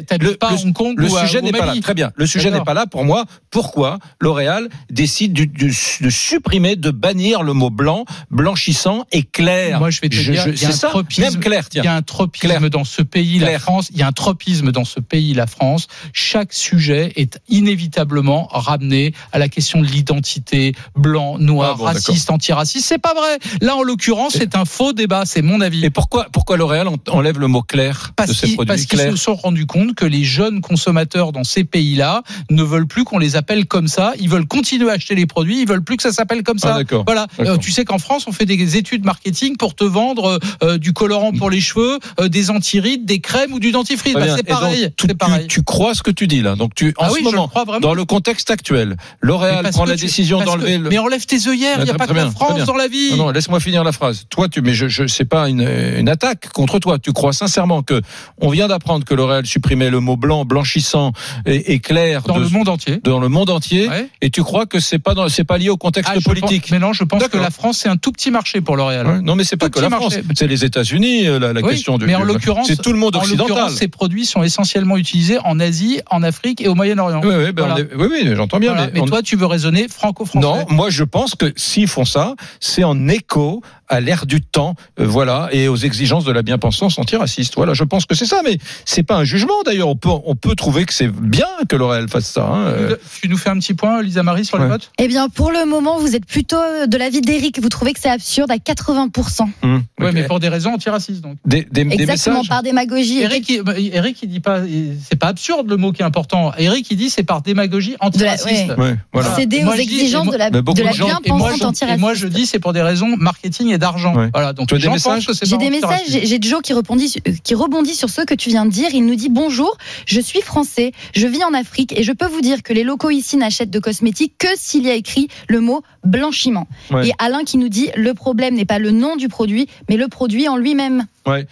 le sujet n'est pas là. Très bien. Le sujet n'est pas là pour moi. Pourquoi L'Oréal décide de supprimer, de bannir le mot blanc, blanchissant et clair? Moi, je vais te dire, c'est ça. Même clair, tiens. Il y a un tropisme dans ce pays, la France. Il y a un tropisme dans ce pays, la France. Chaque sujet est inévitablement ramené à la question de l'identité, blanc, noir, raciste, antiraciste. C'est pas vrai. Là, en l'occurrence, c'est un faux débat. C'est mon avis. Et pourquoi L'Oréal enlève le mot clair de ces produits? Parce qu'ils se sont rendus compte que les jeunes consommateurs dans ces pays-là ne veulent plus qu'on les appelle comme ça. Ils veulent continuer à acheter les produits. Ils veulent plus que ça s'appelle comme ça. Voilà. Tu sais qu'en France, on fait des études marketing pour te vendre du colorant pour les cheveux, des antirides, des crèmes ou du dentifrice. C'est pareil. Tu crois ce que tu dis là? Donc en ce moment, dans le contexte actuel, L'Oréal prend la décision d'enlever. Mais enlève tes œillères. Il n'y a pas que la France dans la vie. Non, laisse-moi finir la phrase. Toi, je sais pas une attaque contre toi. Tu crois sincèrement que on vient d'apprendre que L'Oréal supprimait le mot blanc, blanchissant et clair dans le monde entier. Dans le monde entier. Ouais. Et tu crois que c'est pas lié au contexte politique? Mais non, je pense que la France c'est un tout petit marché pour L'Oréal. Ouais. Non, mais c'est pas que la France. C'est les États-Unis. La question du. Mais en l'occurrence, c'est tout le monde occidental. En l'occurrence, ces produits sont essentiellement utilisés en Asie, en Afrique et au Moyen-Orient. Oui, j'entends bien. Voilà. Mais toi, tu veux raisonner franco-français? Non, moi je pense que s'ils font ça, c'est en écho à l'ère du temps, et aux exigences de la bien-pensance antiraciste. Voilà, je pense que c'est ça, mais c'est pas un jugement d'ailleurs. On peut trouver que c'est bien que L'Oréal fasse ça. Tu nous fais un petit point, Lisa Marie, sur les votes? Eh bien, pour le moment, vous êtes plutôt de l'avis d'Éric. Vous trouvez que c'est absurde à 80%. Oui, mais pour des raisons antiracistes, donc. Exactement, par démagogie. Eric, il dit pas, c'est pas absurde le mot qui est important. Eric, il dit c'est par démagogie antiraciste. Voilà. Céder aux exigences de la bien-pensance antiraciste. Et moi, je dis c'est pour des raisons marketing et d'argent. Voilà, donc j'ai des messages, j'ai Joe qui rebondit sur ceux que tu viens de dire. Il nous dit bonjour, je suis français, je vis en Afrique et je peux vous dire que les locaux ici n'achètent de cosmétiques que s'il y a écrit le mot blanchiment. Et Alain qui nous dit le problème n'est pas le nom du produit, mais le produit en lui-même. Ouais.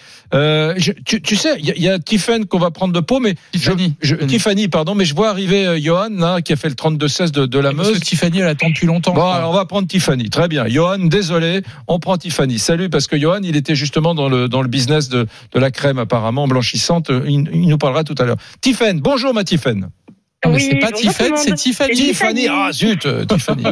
Tu sais, il y a Tiffany qu'on va prendre de peau, mais Tiffany, pardon, mais je vois arriver Johan là, qui a fait le 32-16 de la Meuse. Tiffany, elle attend depuis longtemps. Bon, alors on va prendre Tiffany. Très bien. Johan, désolé, on prend Tiffany. Salut, parce que Johan, il était justement dans le business de la crème apparemment blanchissante. Il nous parlera tout à l'heure. Tiffany, bonjour ma Tiffany. Non, mais c'est pas Tiffany, c'est Tiffany. Tiffany, ah zut, Tiffany.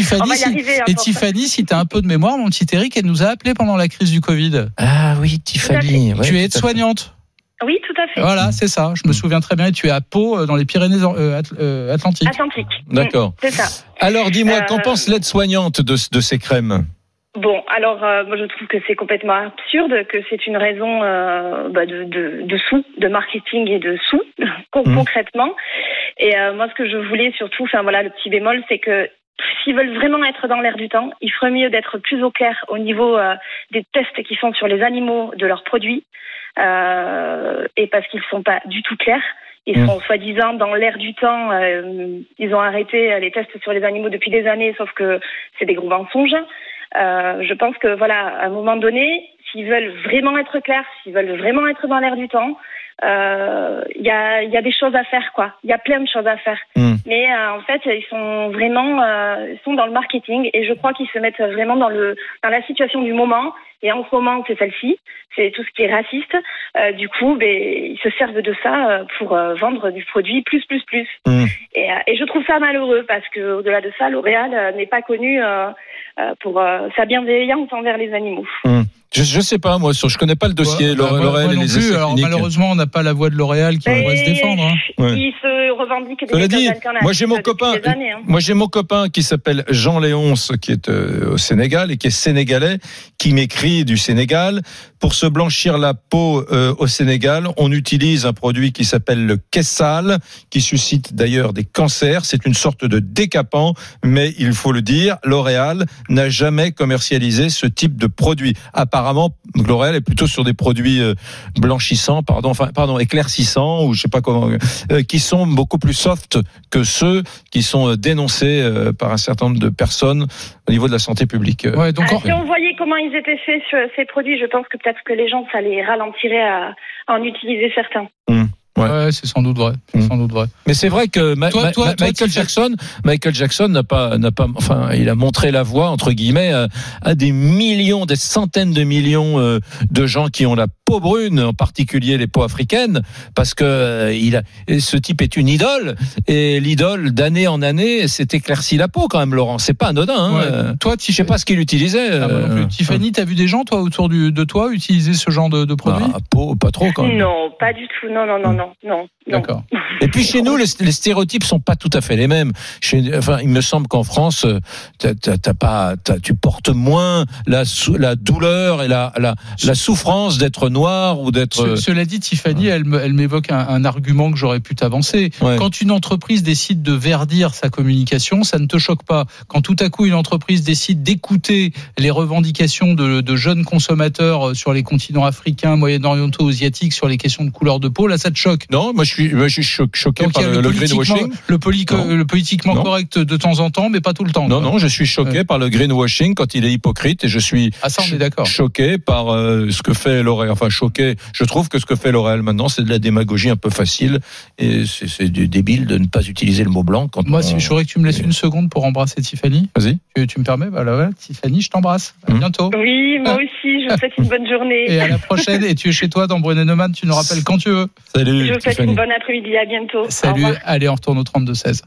Et Tiffany, si t'as un peu de mémoire, mon petit Eric, elle nous a appelé pendant la crise du Covid. Ah oui, Tiffany. Tu es aide-soignante. Oui, tout à fait. Voilà, c'est ça. Je me souviens très bien. Et tu es à Pau, dans les Pyrénées Atlantiques. Atlantique. D'accord. C'est ça. Alors, dis-moi, qu'en pense l'aide-soignante de ces crèmes? Bon, alors moi je trouve que c'est complètement absurde, que c'est une raison de sous, de marketing et de sous, concrètement. Et moi ce que je voulais surtout, le petit bémol, c'est que s'ils veulent vraiment être dans l'air du temps, il ferait mieux d'être plus au clair au niveau des tests qui sont sur les animaux de leurs produits, et parce qu'ils ne sont pas du tout clairs. Ils sont soi-disant dans l'air du temps. Ils ont arrêté les tests sur les animaux depuis des années, sauf que c'est des gros mensonges. Je pense que à un moment donné, s'ils veulent vraiment être clairs, s'ils veulent vraiment être dans l'air du temps, il y a des choses à faire, quoi. Il y a plein de choses à faire. Mais en fait, ils sont vraiment dans le marketing, et je crois qu'ils se mettent vraiment dans la situation du moment. Et en ce moment, c'est celle-ci, c'est tout ce qui est raciste. Du coup, ils se servent de ça pour vendre du produit plus. Et je trouve ça malheureux, parce que au-delà de ça, L'Oréal n'est pas connu pour sa bienveillance envers les animaux. Je sais pas, moi, je connais pas le dossier L'Oréal et les essais cliniques. Malheureusement, on n'a pas la voix de L'Oréal qui pourrait se défendre. Il se revendique des méthodes alternatives. Moi, j'ai mon copain qui s'appelle Jean Léonce, qui est au Sénégal et qui est sénégalais, qui m'écrit du Sénégal. Pour se blanchir la peau au Sénégal, on utilise un produit qui s'appelle le Kessal, qui suscite d'ailleurs des cancers. C'est une sorte de décapant, mais il faut le dire, L'Oréal n'a jamais commercialisé ce type de produit. Apparemment, L'Oréal est plutôt sur des produits blanchissants, éclaircissants, ou je sais pas comment, qui sont beaucoup plus soft que ceux qui sont dénoncés par un certain nombre de personnes au niveau de la santé publique. Si on voyait comment ils étaient faits sur ces produits, je pense que peut-être que les gens, ça les ralentirait à en utiliser certains. Ouais, c'est sans doute vrai. Mais c'est vrai que Michael Jackson il a montré la voie, entre guillemets, à des millions, des centaines de millions de gens qui ont la peau brune, en particulier les peaux africaines, parce que ce type est une idole, et l'idole d'année en année s'est éclairci la peau quand même, Laurent. C'est pas anodin. Toi, je sais pas ce qu'il utilisait. Tiffany, t'as vu des gens, toi, autour de toi, utiliser ce genre de produit? Peau, pas trop quand même. Non, pas du tout. Non. D'accord. Et puis chez nous, les stéréotypes sont pas tout à fait les mêmes. Il me semble qu'en France, tu portes moins la douleur et la souffrance d'être noir ou d'être. Cela dit, Tiffany, elle m'évoque un argument que j'aurais pu t'avancer. Ouais. Quand une entreprise décide de verdir sa communication, ça ne te choque pas. Quand tout à coup une entreprise décide d'écouter les revendications de jeunes consommateurs sur les continents africains, moyen-orientaux, asiatiques, sur les questions de couleur de peau, là, ça te choque? Non, moi je suis choqué par le greenwashing. Le politiquement correct de temps en temps, mais pas tout le temps. Non, je suis choqué par le greenwashing quand il est hypocrite, et je suis choqué par ce que fait L'Oréal. Enfin, choqué. Je trouve que ce que fait L'Oréal maintenant, c'est de la démagogie un peu facile, et c'est débile de ne pas utiliser le mot blanc. Je voudrais que tu me laisses une seconde pour embrasser Tiffany. Vas-y. Tu me permets? Tiffany, je t'embrasse. À bientôt. Oui, moi aussi. Je vous souhaite une bonne journée. Et à la prochaine. Et tu es chez toi dans Brunet Neumann. Tu nous rappelles quand tu veux. Salut. Je vous souhaite une bonne après-midi. À bientôt. Salut. Allez, on retourne au 32-16.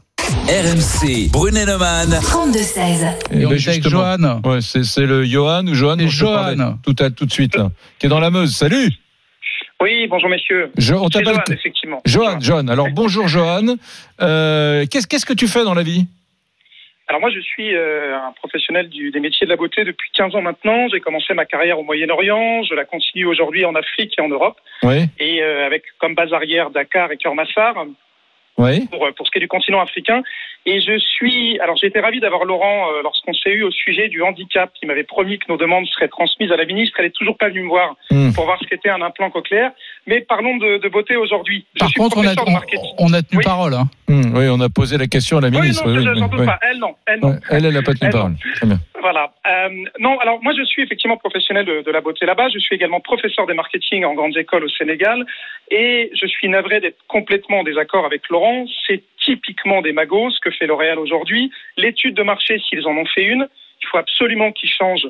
RMC Brunet Neumann 32-16. Et on est avec Johan. Ouais, c'est le Johan ou Johan. C'est Johan. Tout de suite là, qui est dans la Meuse. Salut. Oui, bonjour messieurs. On t'appelle Johan, effectivement. Johan. Alors bonjour Johan. Qu'est-ce que tu fais dans la vie? Alors moi je suis un professionnel des métiers de la beauté depuis 15 ans maintenant. J'ai commencé ma carrière au Moyen-Orient, je la continue aujourd'hui en Afrique et en Europe. Oui. Et avec comme base arrière Dakar et Keur-Massar. Oui. Pour ce qui est du continent africain. Et j'ai été ravi d'avoir Laurent lorsqu'on s'est eu au sujet du handicap, qui m'avait promis que nos demandes seraient transmises à la ministre. Elle n'est toujours pas venue me voir pour voir ce qu'était un implant cochléaire. Mais parlons de beauté aujourd'hui. Par contre, on a tenu parole. Hein. Oui, on a posé la question à la ministre. Oui, non, j'en doute pas. Elle, non. Elle n'a pas tenu parole. Très bien. Voilà. Non, alors moi je suis effectivement professionnel de la beauté là-bas. Je suis également professeur des marketing en grandes écoles au Sénégal. Et je suis navré d'être complètement en désaccord avec Laurent. C'est typiquement des magos, ce que fait L'Oréal aujourd'hui. L'étude de marché, s'ils en ont fait une, il faut absolument qu'ils changent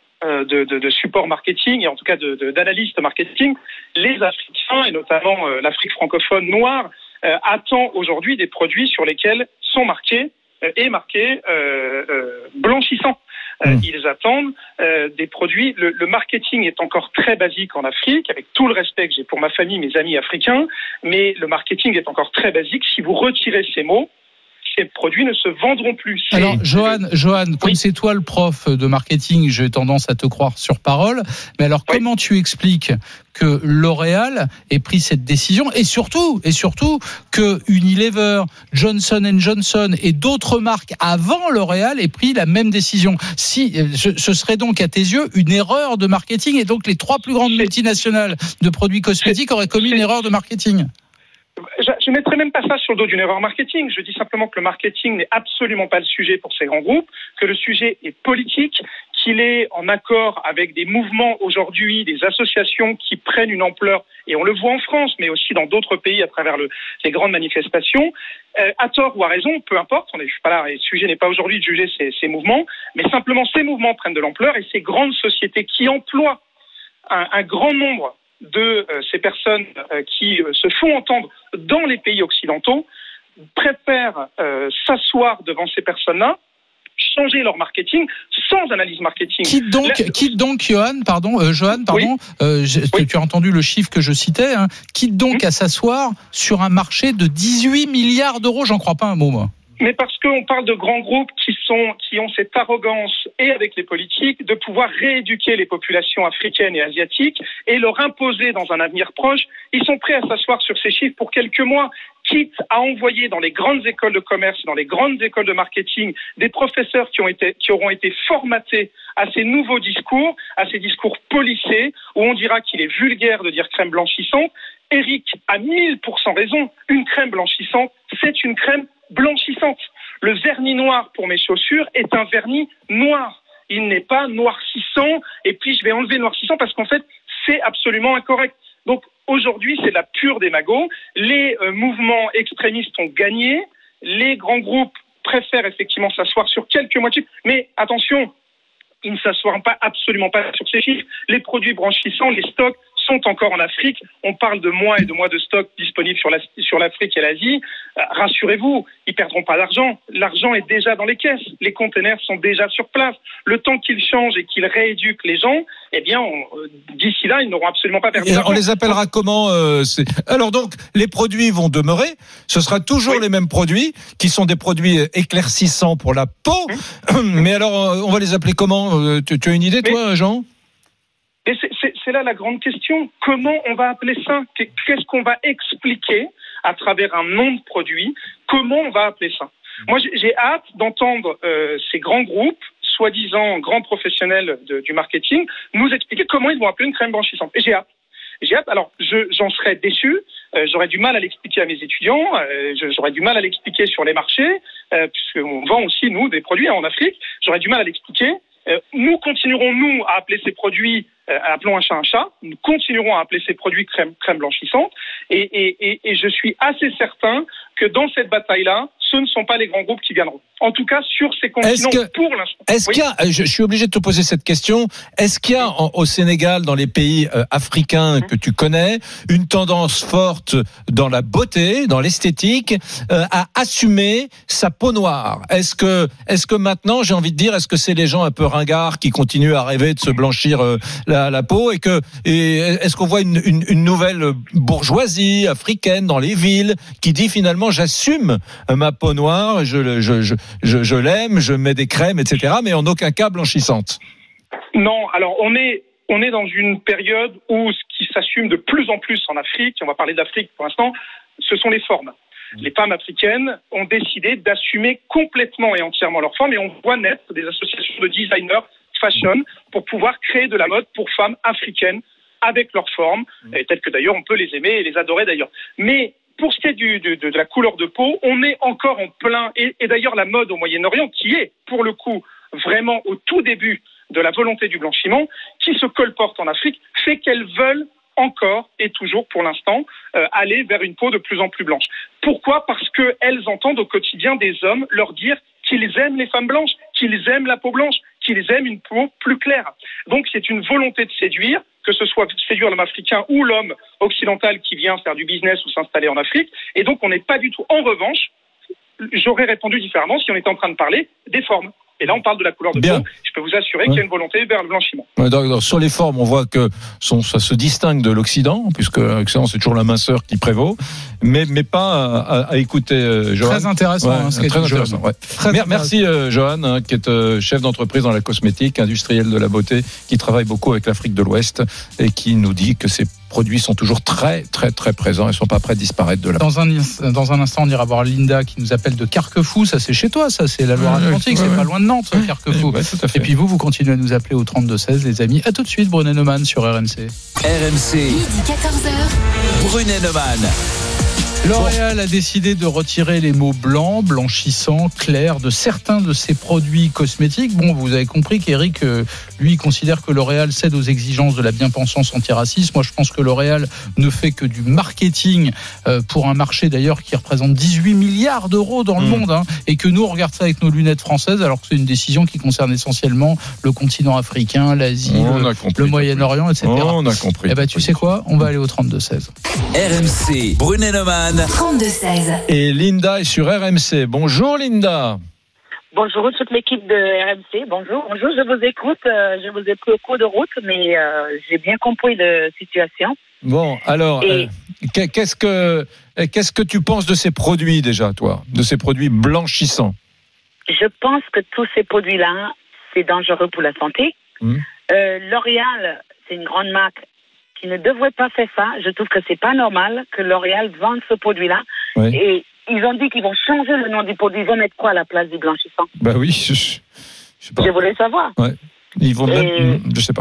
de support marketing, et en tout cas d'analyste marketing. Les Africains, et notamment l'Afrique francophone noire, attend aujourd'hui des produits sur lesquels sont marqués blanchissants. Ils attendent des produits. Le marketing est encore très basique en Afrique, avec tout le respect que j'ai pour ma famille, mes amis africains, mais le marketing est encore très basique. Si vous retirez ces mots, ces produits ne se vendront plus. Alors, Johan, comme c'est toi le prof de marketing, j'ai tendance à te croire sur parole. Mais alors, comment tu expliques que L'Oréal ait pris cette décision et surtout que Unilever, Johnson & Johnson et d'autres marques avant L'Oréal aient pris la même décision? Si ce serait donc à tes yeux une erreur de marketing et donc les 3 plus grandes multinationales de produits cosmétiques auraient commis une erreur de marketing. Je ne mettrai même pas ça sur le dos d'une erreur marketing. Je dis simplement que le marketing n'est absolument pas le sujet pour ces grands groupes, que le sujet est politique, qu'il est en accord avec des mouvements aujourd'hui, des associations qui prennent une ampleur, et on le voit en France, mais aussi dans d'autres pays à travers les grandes manifestations. À tort ou à raison, peu importe, je suis pas là, et le sujet n'est pas aujourd'hui de juger ces mouvements, mais simplement ces mouvements prennent de l'ampleur et ces grandes sociétés qui emploient un grand nombre de ces personnes qui se font entendre dans les pays occidentaux préfèrent s'asseoir devant ces personnes-là, changer leur marketing sans analyse marketing. Quitte donc, Johan, pardon, Oui. Tu as entendu le chiffre que je citais, quitte donc à s'asseoir sur un marché de 18 milliards d'euros, j'en crois pas un mot, moi. Mais parce qu'on parle de grands groupes qui ont cette arrogance, et avec les politiques, de pouvoir rééduquer les populations africaines et asiatiques et leur imposer dans un avenir proche. Ils sont prêts à s'asseoir sur ces chiffres pour quelques mois, quitte à envoyer dans les grandes écoles de commerce, dans les grandes écoles de marketing, des professeurs qui auront été formatés à ces nouveaux discours, à ces discours policés, où on dira qu'il est vulgaire de dire crème blanchissante. Eric a 1000% raison. Une crème blanchissante, c'est une crème blanchissante. Le vernis noir pour mes chaussures est un vernis noir. Il n'est pas noircissant, et puis je vais enlever noircissant parce qu'en fait, c'est absolument incorrect. Donc aujourd'hui, c'est de la pure démago. Les mouvements extrémistes ont gagné. Les grands groupes préfèrent effectivement s'asseoir sur quelques mois de chiffres. Mais attention, ils ne s'assoient absolument pas sur ces chiffres. Les produits blanchissants, les stocks sont encore en Afrique. On parle de mois et de mois de stocks disponibles sur l'Afrique et l'Asie. Rassurez-vous, ils perdront pas d'argent. L'argent est déjà dans les caisses. Les containers sont déjà sur place. Le temps qu'ils changent et qu'ils rééduquent les gens, d'ici là, ils n'auront absolument pas perdu d'argent. On les appellera comment Alors donc, les produits vont demeurer. Ce sera toujours les mêmes produits, qui sont des produits éclaircissants pour la peau. Mais alors, on va les appeler comment? Tu as une idée, toi, Jean? Et c'est là la grande question. Comment on va appeler ça? Qu'est-ce qu'on va expliquer à travers un nom de produit? Comment on va appeler ça? Moi, j'ai hâte d'entendre ces grands groupes, soi-disant grands professionnels du marketing, nous expliquer comment ils vont appeler une crème blanchissante. Et j'ai hâte. Alors, j'en serais déçu. J'aurais du mal à l'expliquer à mes étudiants. J'aurais du mal à l'expliquer sur les marchés, puisqu'on vend aussi, nous, des produits en Afrique. J'aurais du mal à l'expliquer. Nous continuerons, nous, à appeler ces produits, appelons un chat un chat, nous continuerons à appeler ces produits crème blanchissante, et je suis assez certain que dans cette bataille-là, ce ne sont pas les grands groupes qui viendront. En tout cas, sur ces continents, pour l'instant. Est-ce qu'il y a, je suis obligé de te poser cette question, est-ce qu'il y a au Sénégal, dans les pays africains que tu connais, une tendance forte dans la beauté, dans l'esthétique, à assumer sa peau noire? Est-ce que maintenant, j'ai envie de dire, est-ce que c'est les gens un peu ringards qui continuent à rêver de se blanchir la peau, et est-ce qu'on voit une nouvelle bourgeoisie africaine dans les villes qui dit finalement j'assume ma peau noire, je l'aime, je mets des crèmes, etc., mais en aucun cas blanchissante? Non, alors on est dans une période où ce qui s'assume de plus en plus en Afrique, on va parler d'Afrique pour l'instant, ce sont les formes. Les femmes africaines ont décidé d'assumer complètement et entièrement leurs formes, et on voit naître des associations de designers fashion pour pouvoir créer de la mode pour femmes africaines avec leurs formes, et telles que d'ailleurs on peut les aimer et les adorer d'ailleurs. Mais pour ce qui est de la couleur de peau, on est encore en plein, et d'ailleurs la mode au Moyen-Orient, qui est pour le coup vraiment au tout début de la volonté du blanchiment, qui se colporte en Afrique, fait qu'elles veulent encore et toujours pour l'instant aller vers une peau de plus en plus blanche. Pourquoi? Parce qu'elles entendent au quotidien des hommes leur dire qu'ils aiment les femmes blanches, qu'ils aiment la peau blanche, qu'ils aiment une peau plus claire. Donc c'est une volonté de séduire, que ce soit séduire l'homme africain ou l'homme occidental qui vient faire du business ou s'installer en Afrique. Et donc on n'est pas du tout. En revanche, j'aurais répondu différemment si on était en train de parler des formes. Et là, on parle de la couleur de peau. Je peux vous assurer qu'il y a une volonté vers le blanchiment. Donc, sur les formes, on voit que ça se distingue de l'Occident, puisque l'Occident, c'est toujours la minceur qui prévaut, mais pas à écouter Johan. Très intéressant. Très intéressant. Merci Johan, qui est chef d'entreprise dans la cosmétique, industriel de la beauté, qui travaille beaucoup avec l'Afrique de l'Ouest et qui nous dit que ces produits sont toujours très très très présents et ne sont pas prêts à disparaître de là. Dans un instant, on ira voir Linda qui nous appelle de Carquefou. Ça, c'est chez toi, ça, c'est la Loire-Atlantique, c'est pas loin de Nantes, Carquefou. Et puis vous continuez à nous appeler au 32-16, les amis. À tout de suite, Brunet Neumann sur RMC. RMC. Midi 14h. Brunet Neumann. L'Oréal a décidé de retirer les mots blanc, blanchissant, clair de certains de ses produits cosmétiques. Bon, vous avez compris qu'Éric, lui, considère que L'Oréal cède aux exigences de la bien-pensance antiraciste. Moi, je pense que L'Oréal ne fait que du marketing pour un marché d'ailleurs qui représente 18 milliards d'euros dans le monde, et que nous, on regarde ça avec nos lunettes françaises, alors que c'est une décision qui concerne essentiellement le continent africain, l'Asie, le Moyen-Orient, etc. On a compris. Eh ben, tu sais quoi ? On va aller au 32-16. RMC, Brunet Neumann. 32-16. Et Linda est sur RMC. Bonjour Linda. Bonjour toute l'équipe de RMC. Bonjour, je vous écoute. Je vous ai pris au cours de route, mais j'ai bien compris la situation. Bon, alors, qu'est-ce que tu penses de ces produits déjà, toi, de ces produits blanchissants ? Je pense que tous ces produits-là, c'est dangereux pour la santé. L'Oréal, c'est une grande marque qui ne devrait pas faire ça. Je trouve que c'est pas normal que L'Oréal vende ce produit-là. Oui. Et ils ont dit qu'ils vont changer le nom du produit. Ils vont mettre quoi à la place du blanchissant ? Bah oui, je sais pas. Je voulais savoir. Ouais. Ils vont même, je sais pas.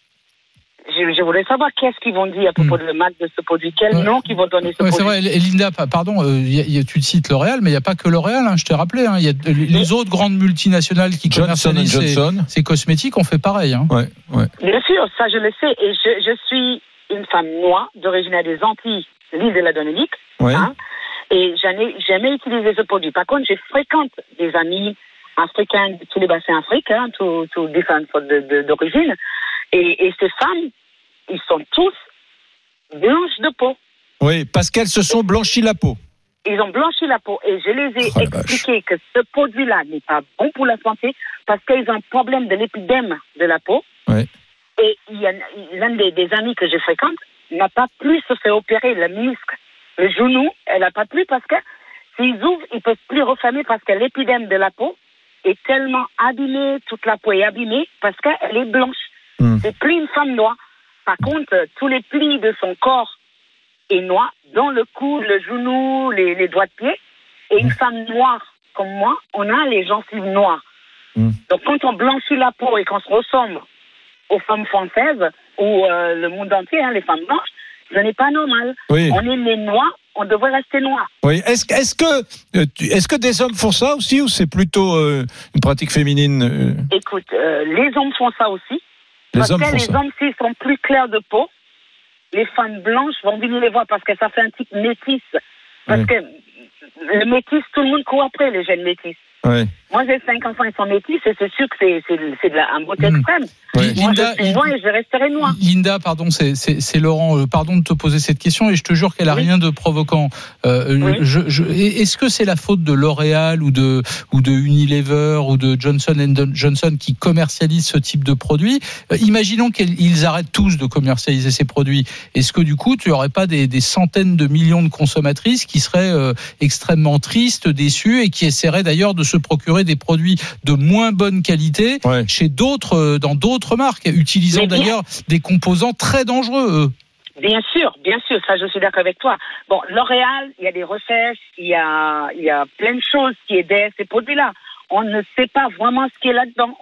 Je voulais savoir qu'est-ce qu'ils vont dire à propos de la marque de ce produit. Quel nom qu'ils vont donner ce produit. C'est vrai, et Linda, pardon, tu cites L'Oréal, mais il n'y a pas que L'Oréal, je t'ai rappelé. Il y a les autres grandes multinationales qui commercialisent ces cosmétiques ont fait pareil. Ouais. Bien sûr, ça je le sais. Et je suis une femme noire, d'origine des Antilles, l'île de la Dominique. Ouais. Et je n'ai jamais utilisé ce produit. Par contre, je fréquente des amis africains de tous les bassins africains, tous différentes sortes d'origine. Et ces femmes, ils sont tous blanches de peau. Oui, parce qu'elles se sont blanchies la peau. Ils ont blanchi la peau. Et je les ai expliqué que ce produit-là n'est pas bon pour la santé parce qu'ils ont un problème de l'épidème de la peau. Oui. Et il y a l'un des amis que je fréquente n'a pas pu se faire opérer le muscle, le genou. Elle n'a pas pu parce que s'ils ouvrent, ils ne peuvent plus refermer parce que l'épidème de la peau est tellement abîmée, toute la peau est abîmée parce qu'elle est blanche. C'est plus une femme noire. Par contre, tous les plis de son corps est noir, dans le cou, le genou, les doigts de pied. Et une femme noire comme moi, on a les gencives noires. Donc quand on blanchit la peau et qu'on se ressemble aux femmes françaises ou le monde entier, les femmes blanches, ce n'est pas normal. Oui. On est les noirs, on devrait rester noirs. Oui. Est-ce que des hommes font ça aussi ou c'est plutôt une pratique féminine Écoute, les hommes font ça aussi. Parce que les hommes, s'ils sont plus clairs de peau, les femmes blanches vont venir les voir parce que ça fait un type métis. Parce que le métis, tout le monde court après les jeunes métis. Oui. Moi, j'ai 5 enfants, ils sont métis, et c'est sûr que c'est un beauté extrême. Oui. Moi, Linda, je suis noire et je resterai noire. Linda, pardon, c'est Laurent. Pardon de te poser cette question, et je te jure qu'elle n'a rien de provoquant. Est-ce que c'est la faute de L'Oréal ou de Unilever ou de Johnson & Johnson qui commercialisent ce type de produits ? Imaginons qu'ils arrêtent tous de commercialiser ces produits. Est-ce que du coup, tu n'aurais pas des centaines de millions de consommatrices qui seraient extrêmement tristes, déçues, et qui essaieraient d'ailleurs de se procurer des produits de moins bonne qualité chez dans d'autres marques, utilisant d'ailleurs des composants très dangereux. Bien sûr, ça je suis d'accord avec toi. Bon, L'Oréal, il y a des recherches, il y a plein de choses qui aident ces produits-là. On ne sait pas vraiment ce qui est là-dedans.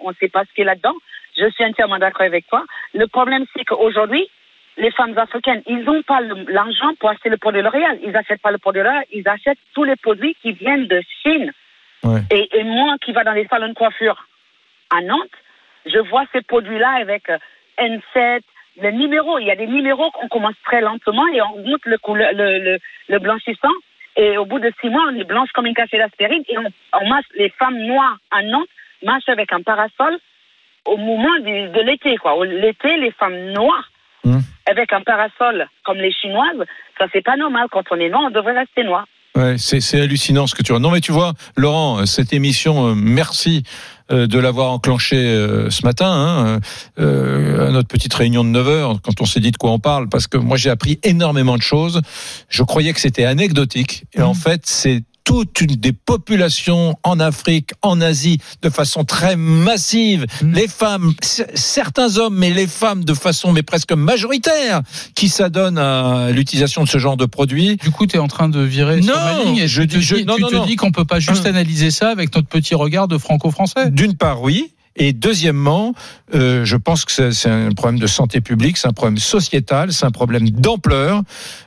Je suis entièrement d'accord avec toi. Le problème, c'est qu'aujourd'hui, les femmes africaines, ils n'ont pas l'argent pour acheter le produit L'Oréal. Ils n'achètent pas le produit L'Oréal, ils achètent tous les produits qui viennent de Chine. Ouais. Et moi qui va dans les salons de coiffure à Nantes, je vois ces produits-là avec N7, le numéro. Il y a des numéros qu'on commence très lentement et on monte le blanchissant. Et au bout de 6 mois, on est blanche comme une cachée d'aspirine. Et on marche, les femmes noires à Nantes marchent avec un parasol au moment de l'été, quoi. L'été, les femmes noires avec un parasol comme les Chinoises, ça c'est pas normal. Quand on est noir, on devrait rester noir. Ouais, c'est hallucinant ce que tu vois. Non mais tu vois, Laurent, cette émission, merci de l'avoir enclenchée ce matin, à notre petite réunion de 9h, quand on s'est dit de quoi on parle, parce que moi j'ai appris énormément de choses. Je croyais que c'était anecdotique, et en fait c'est toute une des populations en Afrique, en Asie, de façon très massive, les femmes, certains hommes, mais les femmes de façon mais presque majoritaire, qui s'adonnent à l'utilisation de ce genre de produits. Du coup, tu es en train de virer sur ma ligne, et tu te dis qu'on peut pas juste analyser ça avec notre petit regard de franco-français. D'une part, oui. Et deuxièmement, je pense que c'est un problème de santé publique, c'est un problème sociétal, c'est un problème d'ampleur.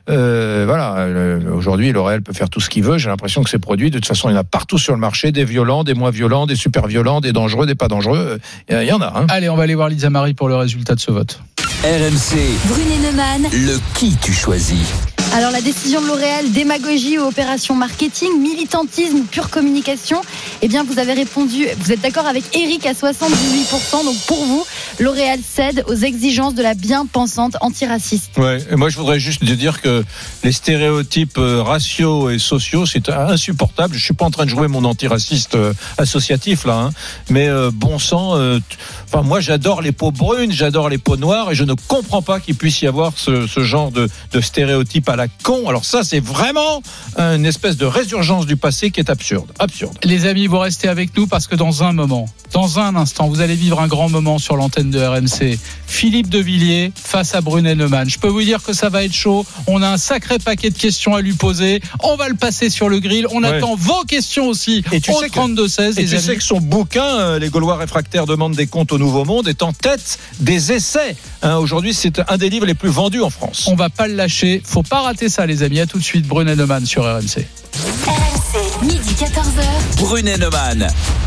Aujourd'hui, L'Oréal peut faire tout ce qu'il veut. J'ai l'impression que ces produits, de toute façon, il y en a partout sur le marché, des violents, des moins violents, des super violents, des dangereux, des pas dangereux. Il y en a. Allez, on va aller voir Lisa Marie pour le résultat de ce vote. RMC. Brunet Neumann. Le qui tu choisis? Alors la décision de L'Oréal, démagogie ou opération marketing, militantisme ou pure communication, eh bien vous avez répondu, vous êtes d'accord avec Eric à 78%, donc pour vous, L'Oréal cède aux exigences de la bien-pensante antiraciste. Ouais, et moi je voudrais juste dire que les stéréotypes raciaux et sociaux, c'est insupportable. Je suis pas en train de jouer mon antiraciste associatif là, mais bon sang, moi j'adore les peaux brunes, j'adore les peaux noires, et je ne comprends pas qu'il puisse y avoir ce genre de stéréotypes à la con. Alors ça, c'est vraiment une espèce de résurgence du passé qui est absurde. Les amis, vous restez avec nous parce que dans un instant, vous allez vivre un grand moment sur l'antenne de RMC. Philippe de Villiers face à Brunet Neumann. Je peux vous dire que ça va être chaud. On a un sacré paquet de questions à lui poser. On va le passer sur le grill. On attend vos questions aussi au 32-16. Et tu sais que son bouquin, Les Gaulois réfractaires demandent des comptes au Nouveau Monde, est en tête des essais. Aujourd'hui, c'est un des livres les plus vendus en France. On va pas le lâcher. Faut pas rater ça, les amis. À tout de suite, Brunet Neumann sur RMC. RMC, midi 14h. Brunet Neumann.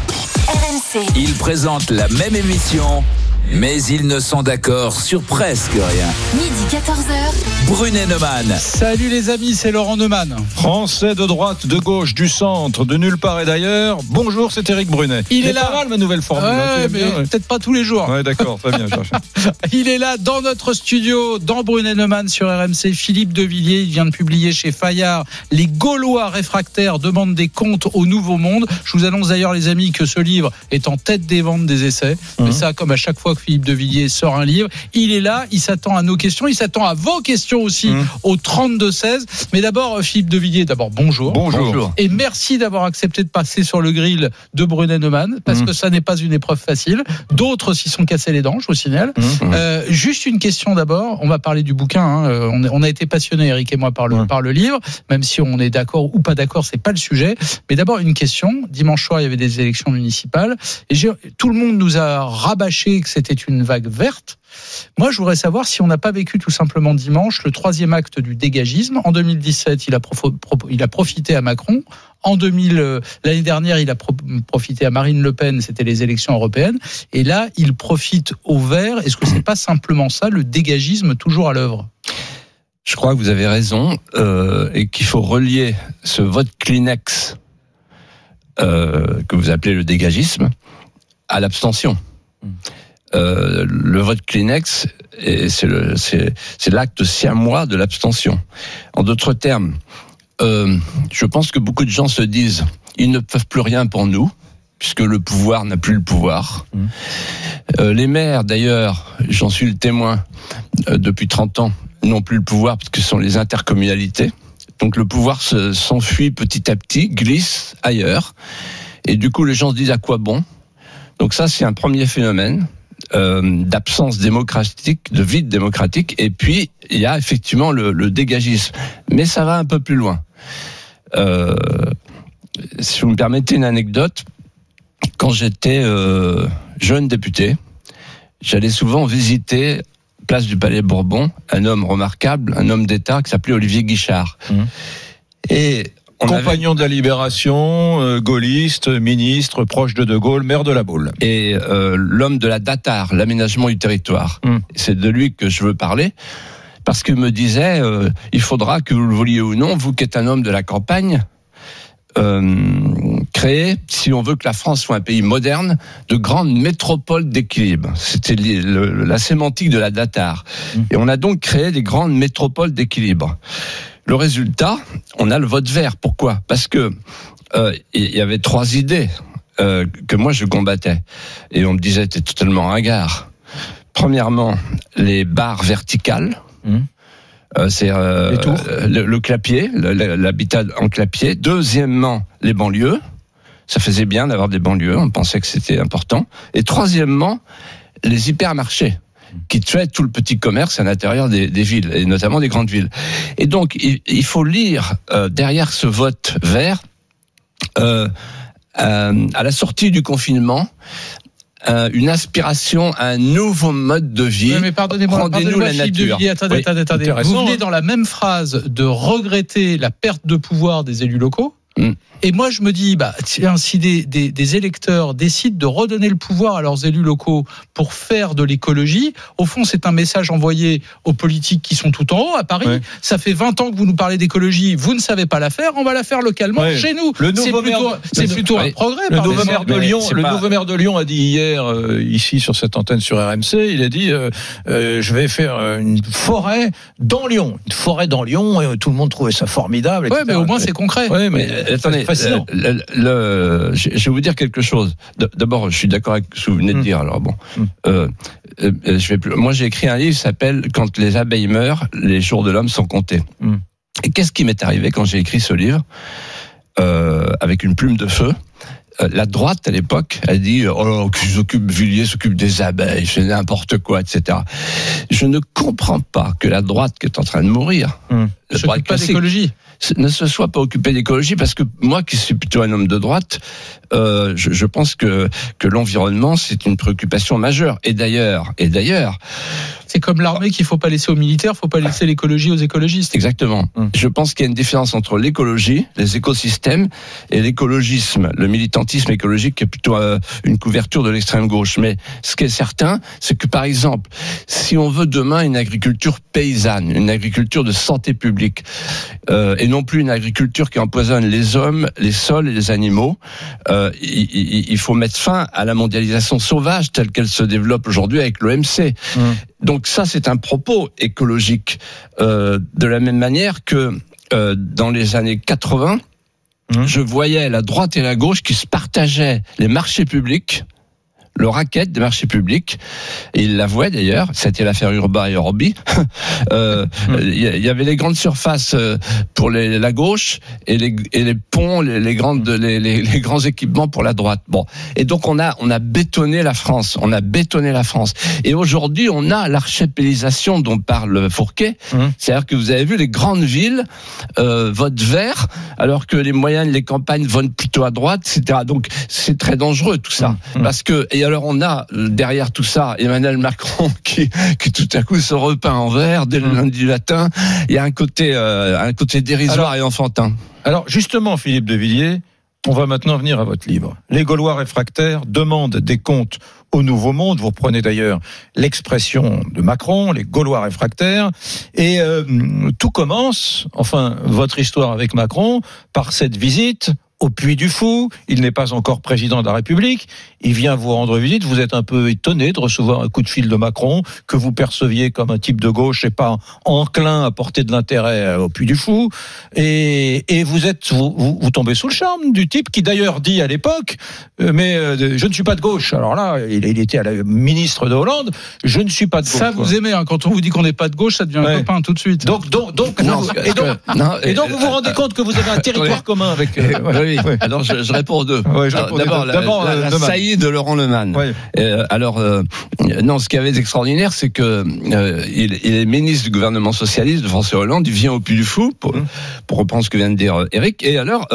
RMC. Ils présentent la même émission, mais ils ne sont d'accord sur presque rien. Midi 14h. Brunet Neumann. Salut les amis, c'est Laurent Neumann. Français de droite, de gauche, du centre, de nulle part et d'ailleurs. Bonjour, c'est Éric Brunet. Il est là. Pas mal ma nouvelle formule. Peut-être pas tous les jours. Ouais, d'accord, très bien. Il est là dans notre studio, dans Brunet Neumann sur RMC. Philippe de Villiers, il vient de publier chez Fayard Les Gaulois réfractaires demandent des comptes au Nouveau Monde. Je vous annonce d'ailleurs, les amis, que ce livre est en tête des ventes des essais. Mais ça, comme à chaque fois que Philippe de Villiers sort un livre, il est là, il s'attend à nos questions, il s'attend à vos questions aussi au 32-16. Mais d'abord, Philippe de Villiers, bonjour. Bonjour. Et merci d'avoir accepté de passer sur le grill de Brunet Neumann, parce que ça n'est pas une épreuve facile. D'autres s'y sont cassés les dents, je vous signale. Juste une question d'abord, on va parler du bouquin. On a été passionnés, Eric et moi, par le livre, même si on est d'accord ou pas d'accord, c'est pas le sujet. Mais d'abord une question. Dimanche soir, il y avait des élections municipales, et tout le monde nous a rabâché que c'était une vague verte. Moi, je voudrais savoir si on n'a pas vécu tout simplement dimanche le troisième acte du dégagisme. En 2017, il a profité à Macron. L'année dernière, il a profité à Marine Le Pen, c'était les élections européennes. Et là, il profite aux Verts. Est-ce que c'est pas simplement ça, le dégagisme toujours à l'œuvre ? Je crois que vous avez raison, et qu'il faut relier ce vote Kleenex que vous appelez le dégagisme à l'abstention. Le vote Kleenex, c'est l'acte siamois de l'abstention. En d'autres termes, je pense que beaucoup de gens se disent ils ne peuvent plus rien pour nous, puisque le pouvoir n'a plus le pouvoir. Les maires, d'ailleurs, j'en suis le témoin depuis 30 ans, n'ont plus le pouvoir parce que ce sont les intercommunalités. Donc le pouvoir s'enfuit petit à petit, glisse ailleurs. Et du coup, les gens se disent à quoi bon ? Donc ça, c'est un premier phénomène d'absence démocratique, de vide démocratique. Et puis, il y a effectivement le dégagisme. Mais ça va un peu plus loin. Si vous me permettez une anecdote, quand j'étais jeune député, j'allais souvent visiter place du Palais Bourbon un homme remarquable, un homme d'État qui s'appelait Olivier Guichard. Et compagnon de la Libération, gaulliste, ministre, proche de Gaulle, maire de la Baule. Et l'homme de la DATAR, l'aménagement du territoire. C'est de lui que je veux parler, parce qu'il me disait, il faudra que vous le vouliez ou non, vous qui êtes un homme de la campagne, créer, si on veut que la France soit un pays moderne, de grandes métropoles d'équilibre. C'était la sémantique de la DATAR. Et on a donc créé des grandes métropoles d'équilibre. Le résultat, on a le vote vert. Pourquoi ? Parce que il y avait 3 idées que moi je combattais. Et on me disait, t'es totalement ringard. Premièrement, les barres verticales. C'est le clapier, l'habitat en clapier. Deuxièmement, les banlieues. Ça faisait bien d'avoir des banlieues, on pensait que c'était important. Et troisièmement, les hypermarchés qui tuaient tout le petit commerce à l'intérieur des villes, et notamment des grandes villes. Et donc, il faut lire derrière ce vote vert, à la sortie du confinement, une aspiration à un nouveau mode de vie. Oui, mais pardonnez-moi, la nature. Attendez. Vous venez dans la même phrase de regretter la perte de pouvoir des élus locaux. Et moi, je me dis, tiens, si des électeurs décident de redonner le pouvoir à leurs élus locaux pour faire de l'écologie, au fond, c'est un message envoyé aux politiques qui sont tout en haut, à Paris. Ouais. Ça fait 20 ans que vous nous parlez d'écologie, vous ne savez pas la faire, on va la faire localement chez nous. C'est plutôt un progrès. Le nouveau maire de Lyon a dit hier, ici sur cette antenne sur RMC, il a dit, je vais faire une forêt dans Lyon. Une forêt dans Lyon, tout le monde trouvait ça formidable. Oui, mais au moins c'est concret. Ouais, mais attendez, je vais vous dire quelque chose. D'abord, je suis d'accord avec ce que vous venez de dire. Alors bon, moi j'ai écrit un livre qui s'appelle Quand les abeilles meurent, les jours de l'homme sont comptés. Et qu'est-ce qui m'est arrivé quand j'ai écrit ce livre avec une plume de feu? La droite à l'époque a dit Villiers s'occupe des abeilles, c'est n'importe quoi, etc. Je ne comprends pas que la droite qui est en train de mourir ne s'occupe pas d'écologie. Ne se soit pas occupé d'écologie, parce que moi qui suis plutôt un homme de droite, je pense que l'environnement c'est une préoccupation majeure. Et d'ailleurs, c'est comme l'armée qu'il faut pas laisser aux militaires, faut pas laisser l'écologie aux écologistes. Exactement. Je pense qu'il y a une différence entre l'écologie, les écosystèmes, et l'écologisme, le militantisme écologique qui est plutôt une couverture de l'extrême gauche. Mais ce qui est certain, c'est que par exemple, si on veut demain une agriculture paysanne, une agriculture de santé publique, et non plus une agriculture qui empoisonne les hommes, les sols et les animaux, il faut mettre fin à la mondialisation sauvage telle qu'elle se développe aujourd'hui avec l'OMC. Donc ça, c'est un propos écologique. De la même manière que dans les années 80, je voyais la droite et la gauche qui se partageaient les marchés publics, le racket des marchés publics, et il l'avouait d'ailleurs, c'était l'affaire Urbain et Orbi. Il y avait les grandes surfaces pour la gauche et les ponts, les grands équipements pour la droite. Bon, et donc on a bétonné la France, Et aujourd'hui, on a l'archipélisation dont parle Fourquet. C'est-à-dire que vous avez vu les grandes villes votent vert, alors que les moyennes, les campagnes votent plutôt à droite, etc. Donc c'est très dangereux tout ça, parce que alors on a derrière tout ça Emmanuel Macron qui tout à coup se repeint en vert dès le lundi latin. Il y a un côté dérisoire et enfantin. Alors justement, Philippe de Villiers, on va maintenant venir à votre livre. Les Gaulois réfractaires demandent des comptes au Nouveau Monde. Vous reprenez d'ailleurs l'expression de Macron, les Gaulois réfractaires. Et tout commence, enfin votre histoire avec Macron, par cette visite au Puy du Fou. Il n'est pas encore président de la République. Il vient vous rendre visite. Vous êtes un peu étonné de recevoir un coup de fil de Macron, que vous perceviez comme un type de gauche et pas enclin à porter de l'intérêt au Puy du Fou. Et vous tombez sous le charme du type qui d'ailleurs dit à l'époque, mais je ne suis pas de gauche. Alors là, il était à la ministre de Hollande. Je ne suis pas de gauche. Ça, vous aimez, hein. Quand on vous dit qu'on n'est pas de gauche, ça devient un copain tout de suite. Donc vous vous rendez compte que vous avez un territoire commun avec. Oui. Alors je réponds aux deux. D'abord, la saillie de Laurent Neumann. Oui. Non, ce qui avait d'extraordinaire, c'est que il est ministre du gouvernement socialiste de François Hollande. Il vient au Puy du Fou pour reprendre ce que vient de dire Eric. Et alors.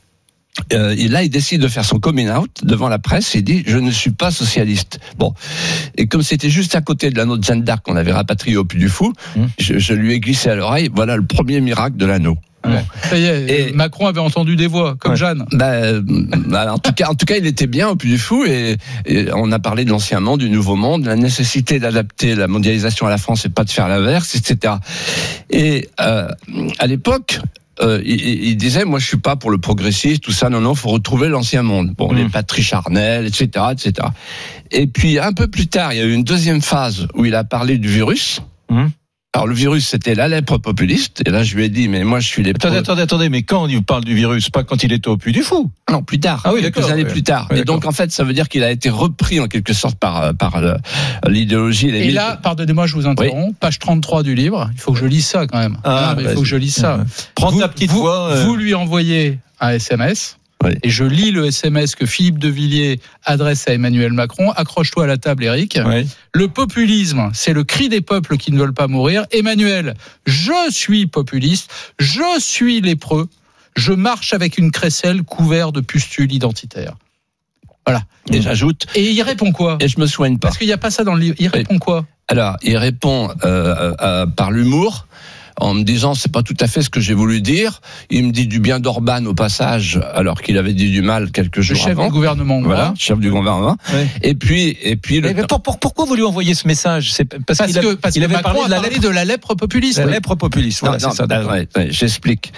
Il décide de faire son coming out devant la presse. Il dit je ne suis pas socialiste. Bon, et comme c'était juste à côté de l'anneau de Jeanne d'Arc qu'on avait rapatrié au Puy du Fou, je lui ai glissé à l'oreille. Voilà le premier miracle de l'anneau. Ouais. Ça y est, et Macron avait entendu des voix, comme Jeanne. En tout cas, il était bien au Puy du Fou, et on a parlé de l'ancien monde, du nouveau monde, la nécessité d'adapter la mondialisation à la France et pas de faire l'inverse, etc. Et à l'époque, il disait, moi je suis pas pour le progressisme, tout ça, non, faut retrouver l'ancien monde. Bon, les patries charnelles, etc., etc. Et puis un peu plus tard, il y a eu une deuxième phase où il a parlé du virus. Alors le virus, c'était la lèpre populiste. Et là, je lui ai dit, mais moi, je suis lépreux. Attendez, mais quand on parle du virus, pas quand il était au Puy du Fou. Non, plus tard. Ah oui, quelques années plus tard. Oui, et donc, en fait, ça veut dire qu'il a été repris en quelque sorte par l'idéologie. Et là, pardonnez-moi, je vous interromps. Page 33 du livre. Il faut que je lise ça quand même. Il faut que je lise ça. Prends ta petite voix. Vous lui envoyez un SMS. Oui. Et je lis le SMS que Philippe de Villiers adresse à Emmanuel Macron. Accroche-toi à la table, Eric. Oui. Le populisme, c'est le cri des peuples qui ne veulent pas mourir. Emmanuel, je suis populiste, je suis lépreux, je marche avec une crécelle couverte de pustules identitaires. Voilà. Et j'ajoute. Et il répond quoi ? Et je me soigne pas. Parce qu'il n'y a pas ça dans le livre. Il répond quoi ? Alors, il répond par l'humour. En me disant, c'est pas tout à fait ce que j'ai voulu dire. Il me dit du bien d'Orban au passage, alors qu'il avait dit du mal quelques jours avant. Le chef du gouvernement. Voilà, chef du gouvernement. Oui. Et puis pourquoi vous lui envoyez ce message ? C'est parce qu'il avait parlé de la lèpre populiste. La lèpre populiste, voilà, c'est ça. J'explique.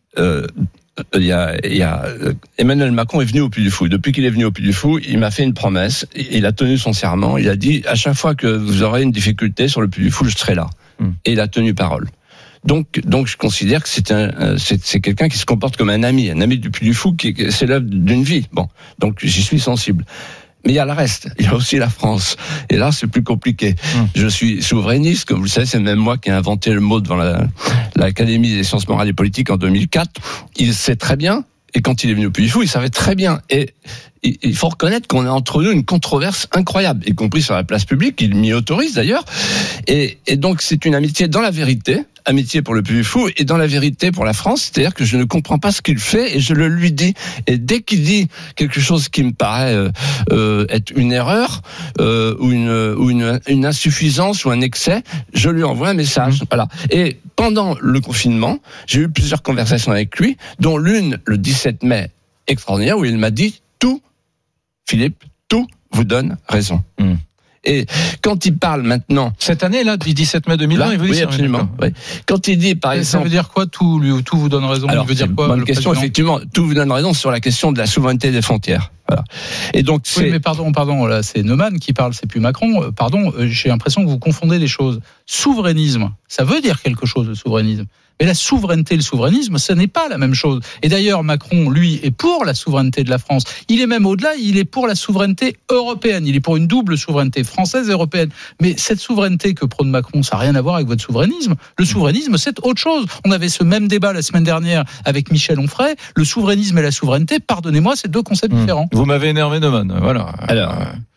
Il y a Emmanuel Macron est venu au Puy du Fou. Depuis qu'il est venu au Puy du Fou, il m'a fait une promesse. Il a tenu son serment. Il a dit, à chaque fois que vous aurez une difficulté sur le Puy du Fou, je serai là. Et il a tenu parole. Donc, je considère que c'est quelqu'un qui se comporte comme un ami du Puy du Fou, c'est l'œuvre d'une vie. Bon, donc j'y suis sensible. Mais il y a le reste, il y a aussi la France. Et là, c'est plus compliqué. Je suis souverainiste, comme vous le savez, c'est même moi qui ai inventé le mot devant l'Académie des sciences morales et politiques en 2004. Il sait très bien, et quand il est venu au Puy du Fou, il savait très bien. Et il faut reconnaître qu'on a entre nous une controverse incroyable, y compris sur la place publique, il m'y autorise d'ailleurs. Et donc, c'est une amitié dans la vérité, amitié pour le Puy du Fou, et dans la vérité pour la France, c'est-à-dire que je ne comprends pas ce qu'il fait, et je le lui dis. Et dès qu'il dit quelque chose qui me paraît être une erreur, ou une insuffisance, ou un excès, je lui envoie un message. Voilà. Et pendant le confinement, j'ai eu plusieurs conversations avec lui, dont l'une, le 17 mai, extraordinaire, où il m'a dit tout, Philippe, tout vous donne raison. Et quand il parle maintenant... Cette année-là, du 17 mai 2020, il vous dit oui, absolument. Oui. Quand il dit, par exemple... Ça veut dire quoi, tout vous donne raison? Alors, il veut dire quoi, bonne question, effectivement, tout vous donne raison sur la question de la souveraineté des frontières. Voilà. Et donc, oui, mais pardon, là, c'est Neumann qui parle, c'est plus Macron. J'ai l'impression que vous confondez les choses. Souverainisme, ça veut dire quelque chose, le souverainisme. Mais la souveraineté et le souverainisme, ce n'est pas la même chose. Et d'ailleurs, Macron, lui, est pour la souveraineté de la France. Il est même au-delà, il est pour la souveraineté européenne. Il est pour une double souveraineté française et européenne. Mais cette souveraineté que prône Macron, ça n'a rien à voir avec votre souverainisme. Le souverainisme, c'est autre chose. On avait ce même débat la semaine dernière avec Michel Onfray. Le souverainisme et la souveraineté, pardonnez-moi, c'est deux concepts différents. Vous m'avez énervé, Neumann. Voilà. Alors,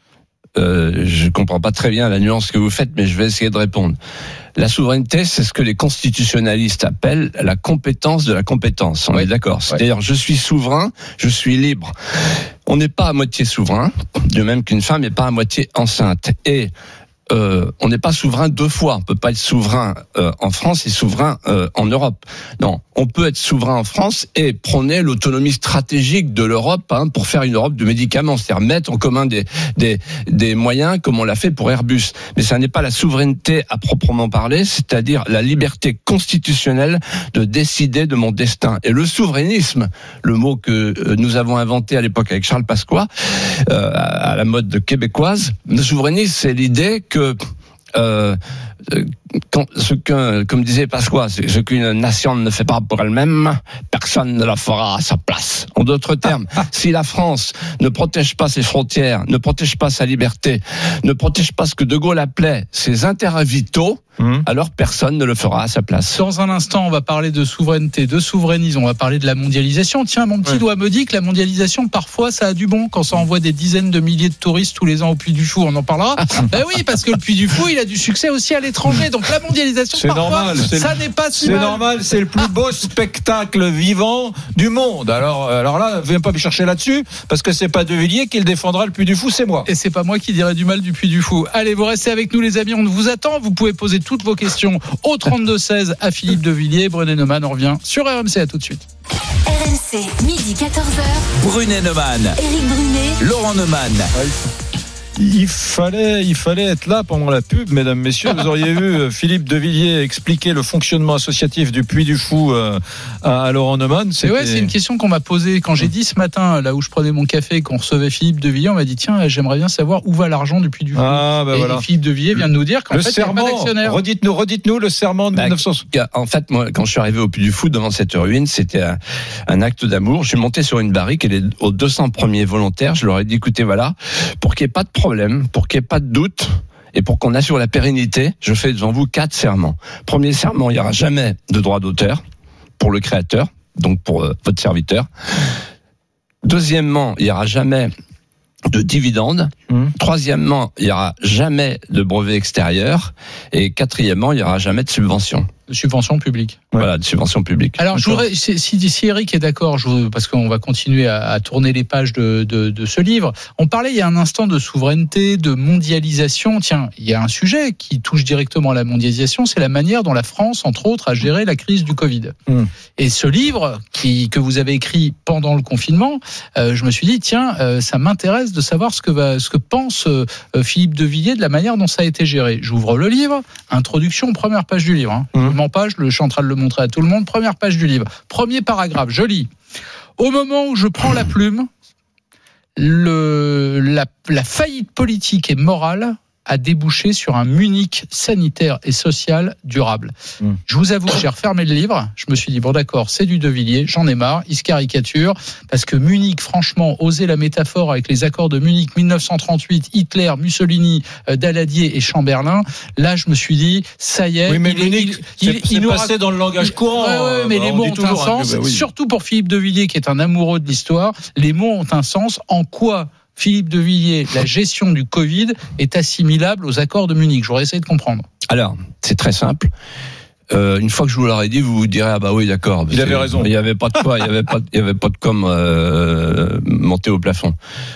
je comprends pas très bien la nuance que vous faites, mais je vais essayer de répondre. La souveraineté, c'est ce que les constitutionnalistes appellent la compétence de la compétence. On est d'accord. C'est-à-dire, je suis souverain, je suis libre. On n'est pas à moitié souverain, de même qu'une femme n'est pas à moitié enceinte. Et on n'est pas souverain deux fois. On peut pas être souverain en France et souverain en Europe. Non, on peut être souverain en France et prôner l'autonomie stratégique de l'Europe pour faire une Europe de médicaments, c'est-à-dire mettre en commun des moyens comme on l'a fait pour Airbus. Mais ça n'est pas la souveraineté à proprement parler, c'est-à-dire la liberté constitutionnelle de décider de mon destin. Et le souverainisme, le mot que nous avons inventé à l'époque avec Charles Pasqua, à la mode québécoise, le souverainisme, c'est l'idée que comme disait Pasqua, ce qu'une nation ne fait pas pour elle-même, personne ne la fera à sa place. En d'autres termes, si la France ne protège pas ses frontières, ne protège pas sa liberté, ne protège pas ce que De Gaulle appelait ses intérêts vitaux, alors personne ne le fera à sa place. Dans un instant, on va parler de souveraineté, de souverainisme, on va parler de la mondialisation. Tiens, mon petit doigt me dit que la mondialisation, parfois, ça a du bon quand ça envoie des dizaines de milliers de touristes tous les ans au Puy du Fou, on en parlera. Ben oui, parce que le Puy du Fou, il a du succès aussi à l'étranger. Donc la mondialisation, c'est parfois, normal, ça n'est pas si mal. C'est normal, c'est le plus beau spectacle vivant du monde. Alors là, viens pas me chercher là-dessus, parce que c'est pas De Villiers qui le défendra, le Puy du Fou, c'est moi. Et c'est pas moi qui dirai du mal du Puy du Fou. Allez, vous restez avec nous les amis, on vous attend. Vous pouvez poser toutes vos questions au 32-16 à Philippe de Villiers. Brunet Neumann, on revient sur RMC, à tout de suite. RMC, midi 14h. Brunet Neumann. Éric Brunet. Laurent Neumann. Il fallait être là pendant la pub, mesdames, messieurs. Vous auriez vu Philippe Devilliers expliquer le fonctionnement associatif du Puy du Fou à Laurent Neumann. C'est une question qu'on m'a posée quand j'ai dit ce matin, là où je prenais mon café, qu'on recevait Philippe Devilliers. On m'a dit tiens, j'aimerais bien savoir où va l'argent du Puy du Fou. Et Philippe Devilliers vient de nous dire qu'en fait, il n'y a pas d'actionnaire. Redites-nous le serment de 1960. En fait, moi, quand je suis arrivé au Puy du Fou devant cette ruine, c'était un acte d'amour. Je suis monté sur une barrique et aux 200 premiers volontaires, je leur ai dit écoutez, voilà, pour qu'il n'y ait pas de problème, pour qu'il n'y ait pas de doute et pour qu'on assure la pérennité, je fais devant vous 4 serments. Premier serment, il n'y aura jamais de droit d'auteur pour le créateur, donc pour votre serviteur. Deuxièmement, il n'y aura jamais de dividendes. Troisièmement, il n'y aura jamais de brevet extérieur. Et quatrièmement, il n'y aura jamais de subvention. De subvention publique. Voilà, de subvention publique. Alors, je voudrais, si Eric est d'accord, parce qu'on va continuer à tourner les pages de ce livre, on parlait il y a un instant de souveraineté, de mondialisation. Tiens, il y a un sujet qui touche directement à la mondialisation, c'est la manière dont la France, entre autres, a géré la crise du Covid. Et ce livre que vous avez écrit pendant le confinement, je me suis dit, tiens, ça m'intéresse de savoir ce que pense Philippe Devilliers de la manière dont ça a été géré. J'ouvre le livre, introduction, première page du livre. Je suis en train de le montrer à tout le monde. Première page du livre. Premier paragraphe, je lis. Au moment où je prends la plume, la faillite politique et morale a débouché sur un Munich sanitaire et social durable. Je vous avoue que j'ai refermé le livre. Je me suis dit, bon d'accord, c'est du Devilliers, j'en ai marre, il se caricature, parce que Munich, franchement, oser la métaphore avec les accords de Munich 1938, Hitler, Mussolini, Daladier et Chamberlain, là je me suis dit, ça y est. Oui, mais Munich, c'est passé dans le langage courant. Ouais, mais les mots ont un sens, surtout pour Philippe Devilliers, qui est un amoureux de l'histoire, les mots ont un sens. En quoi Philippe Devilliers, la gestion du Covid est assimilable aux accords de Munich? J'aurais essayé de comprendre. Alors, c'est très simple. Une fois que je vous l'aurais dit, vous vous direz ah bah oui d'accord. Il avait raison. Il y avait pas de quoi, il y avait pas de com monté au plafond.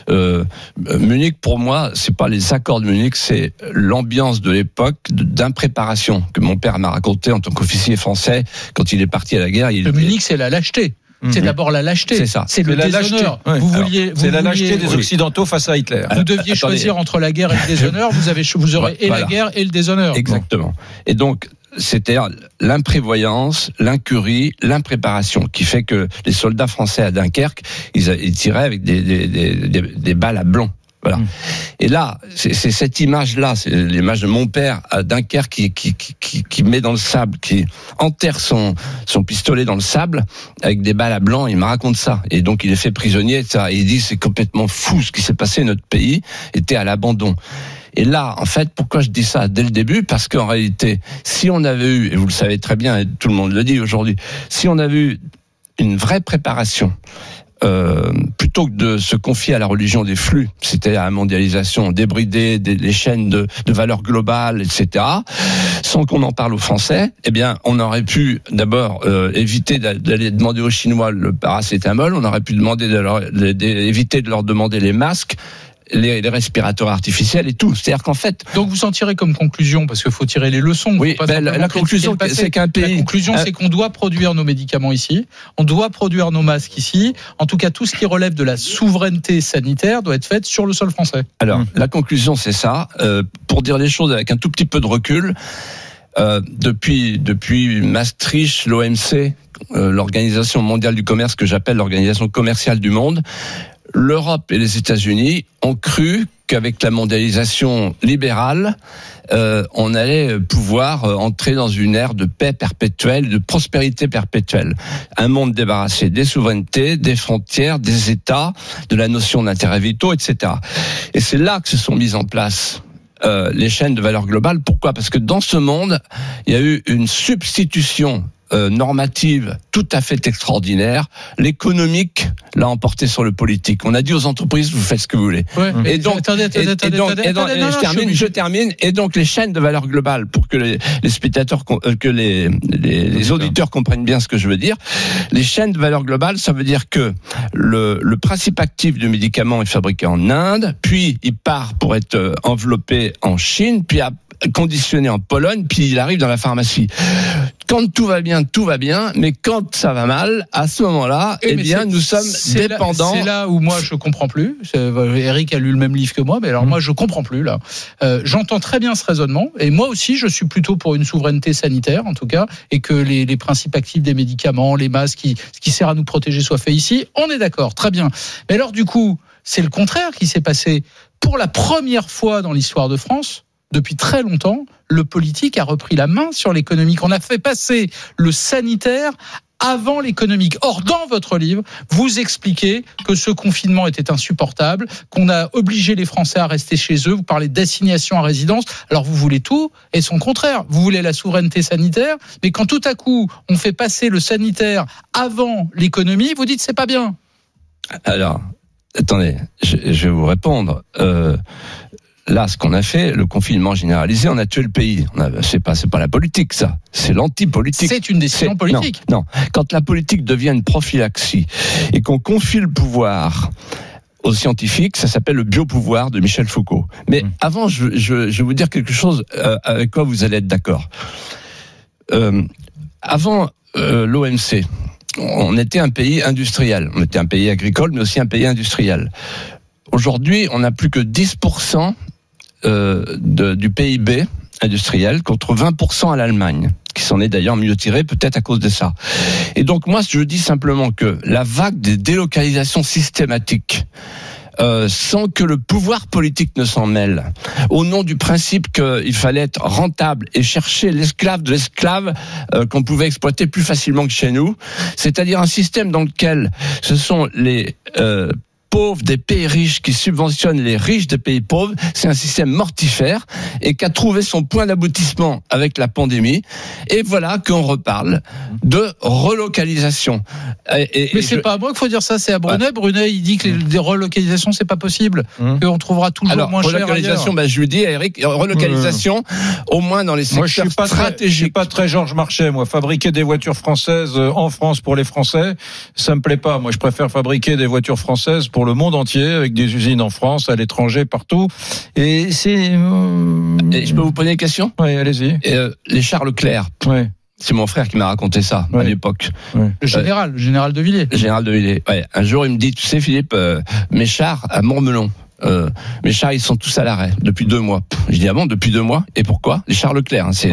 Munich pour moi, c'est pas les accords de Munich, c'est l'ambiance de l'époque d'impréparation que mon père m'a raconté en tant qu'officier français quand il est parti à la guerre. Munich, c'est la lâcheté. C'est d'abord la lâcheté. C'est ça. C'est le déshonneur. C'est la lâcheté des Occidentaux face à Hitler. Vous deviez choisir entre la guerre et le déshonneur. Vous aurez et la guerre et le déshonneur. Exactement. Et donc, c'était l'imprévoyance, l'incurie, l'impréparation qui fait que les soldats français à Dunkerque, ils tiraient avec des balles à blanc. Voilà. Et là, c'est cette image-là, c'est l'image de mon père à Dunkerque qui met dans le sable, qui enterre son pistolet dans le sable avec des balles à blanc. Il me raconte ça. Et donc, il est fait prisonnier, etc. Et il dit, c'est complètement fou ce qui s'est passé. Notre pays était à l'abandon. Et là, en fait, pourquoi je dis ça dès le début? Parce qu'en réalité, si on avait eu, et vous le savez très bien, et tout le monde le dit aujourd'hui, si on avait eu une vraie préparation, plutôt que de se confier à la religion des flux, c'était à la mondialisation, débrider les chaînes de valeur globale, etc., sans qu'on en parle aux Français, eh bien, on aurait pu d'abord éviter d'aller demander aux Chinois le paracétamol, on aurait pu demander éviter de leur demander les masques, les respirateurs artificiels et tout. C'est-à-dire qu'en fait... Donc vous en tirez comme conclusion, parce qu'il faut tirer les leçons. Oui, la conclusion, c'est qu'un pays... La conclusion, c'est qu'on doit produire nos médicaments ici, on doit produire nos masques ici. En tout cas, tout ce qui relève de la souveraineté sanitaire doit être fait sur le sol français. Alors, la conclusion, c'est ça. Pour dire les choses avec un tout petit peu de recul, depuis Maastricht, l'OMC, l'Organisation mondiale du commerce, que j'appelle l'Organisation commerciale du monde, l'Europe et les États-Unis ont cru qu'avec la mondialisation libérale, on allait pouvoir entrer dans une ère de paix perpétuelle, de prospérité perpétuelle. Un monde débarrassé des souverainetés, des frontières, des États, de la notion d'intérêts vitaux, etc. Et c'est là que se sont mises en place les chaînes de valeur globale. Pourquoi ? Parce que dans ce monde, il y a eu une substitution normative tout à fait extraordinaire. L'économique l'a emporté sur le politique. On a dit aux entreprises, vous faites ce que vous voulez. Ouais, et donc, je termine. Et donc, les chaînes de valeur globale, pour que les spectateurs, que les auditeurs comprennent bien ce que je veux dire. Les chaînes de valeur globale, ça veut dire que le principe actif du médicament est fabriqué en Inde, puis il part pour être enveloppé en Chine, puis conditionné en Pologne, puis il arrive dans la pharmacie. Quand tout va bien, mais quand ça va mal, à ce moment-là, nous sommes dépendants. C'est là où moi je comprends plus. Eric a lu le même livre que moi, mais alors moi je comprends plus là. J'entends très bien ce raisonnement, et moi aussi je suis plutôt pour une souveraineté sanitaire en tout cas, et que les principes actifs des médicaments, les masques, ce qui sert à nous protéger soit fait ici. On est d'accord, très bien. Mais alors du coup, c'est le contraire qui s'est passé. Pour la première fois dans l'histoire de France, depuis très longtemps, le politique a repris la main sur l'économique. On a fait passer le sanitaire avant l'économique. Or, dans votre livre, vous expliquez que ce confinement était insupportable, qu'on a obligé les Français à rester chez eux. Vous parlez d'assignation à résidence. Alors, vous voulez tout et son contraire. Vous voulez la souveraineté sanitaire, mais quand tout à coup, on fait passer le sanitaire avant l'économie, vous dites c'est pas bien. Alors, attendez, je vais vous répondre. Là, ce qu'on a fait, le confinement généralisé, on a tué le pays. C'est pas la politique, ça. C'est l'anti-politique. C'est une décision politique. Non. Quand la politique devient une prophylaxie et qu'on confie le pouvoir aux scientifiques, ça s'appelle le biopouvoir de Michel Foucault. Mais avant, je vais vous dire quelque chose avec quoi vous allez être d'accord. Avant l'OMC, on était un pays industriel. On était un pays agricole, mais aussi un pays industriel. Aujourd'hui, on n'a plus que 10% du PIB industriel contre 20% à l'Allemagne, qui s'en est d'ailleurs mieux tiré, peut-être à cause de ça. Et donc moi, je dis simplement que la vague des délocalisations systématiques, sans que le pouvoir politique ne s'en mêle, au nom du principe qu'il fallait être rentable et chercher l'esclave de l'esclave qu'on pouvait exploiter plus facilement que chez nous, c'est-à-dire un système dans lequel ce sont les pauvres des pays riches qui subventionnent les riches des pays pauvres, c'est un système mortifère et qui a trouvé son point d'aboutissement avec la pandémie. Et voilà qu'on reparle de relocalisation. Mais c'est pas à moi qu'il faut dire ça, c'est à Brunet. Ouais. Brunet, il dit que les relocalisations, c'est pas possible, qu'on trouvera toujours moins cher ailleurs. Relocalisation, je lui dis, Eric, relocalisation, au moins dans les secteurs stratégiques. Je suis pas très Georges Marchais, moi. Fabriquer des voitures françaises en France pour les Français, ça me plaît pas. Moi, je préfère fabriquer des voitures françaises pour le monde entier, avec des usines en France, à l'étranger, partout. Et c'est... Et je peux vous poser une question ? Oui, allez-y. Les Charles Leclerc. Oui. C'est mon frère qui m'a raconté ça à l'époque. Ouais. Le général de Villiers. Le général de Villiers. Ouais. Un jour, il me dit, tu sais, Philippe, mes chars à Montmelon, mes chars, ils sont tous à l'arrêt depuis 2 mois. Je dis, ah bon, depuis 2 mois? Et pourquoi? Les Charles Leclerc, c'est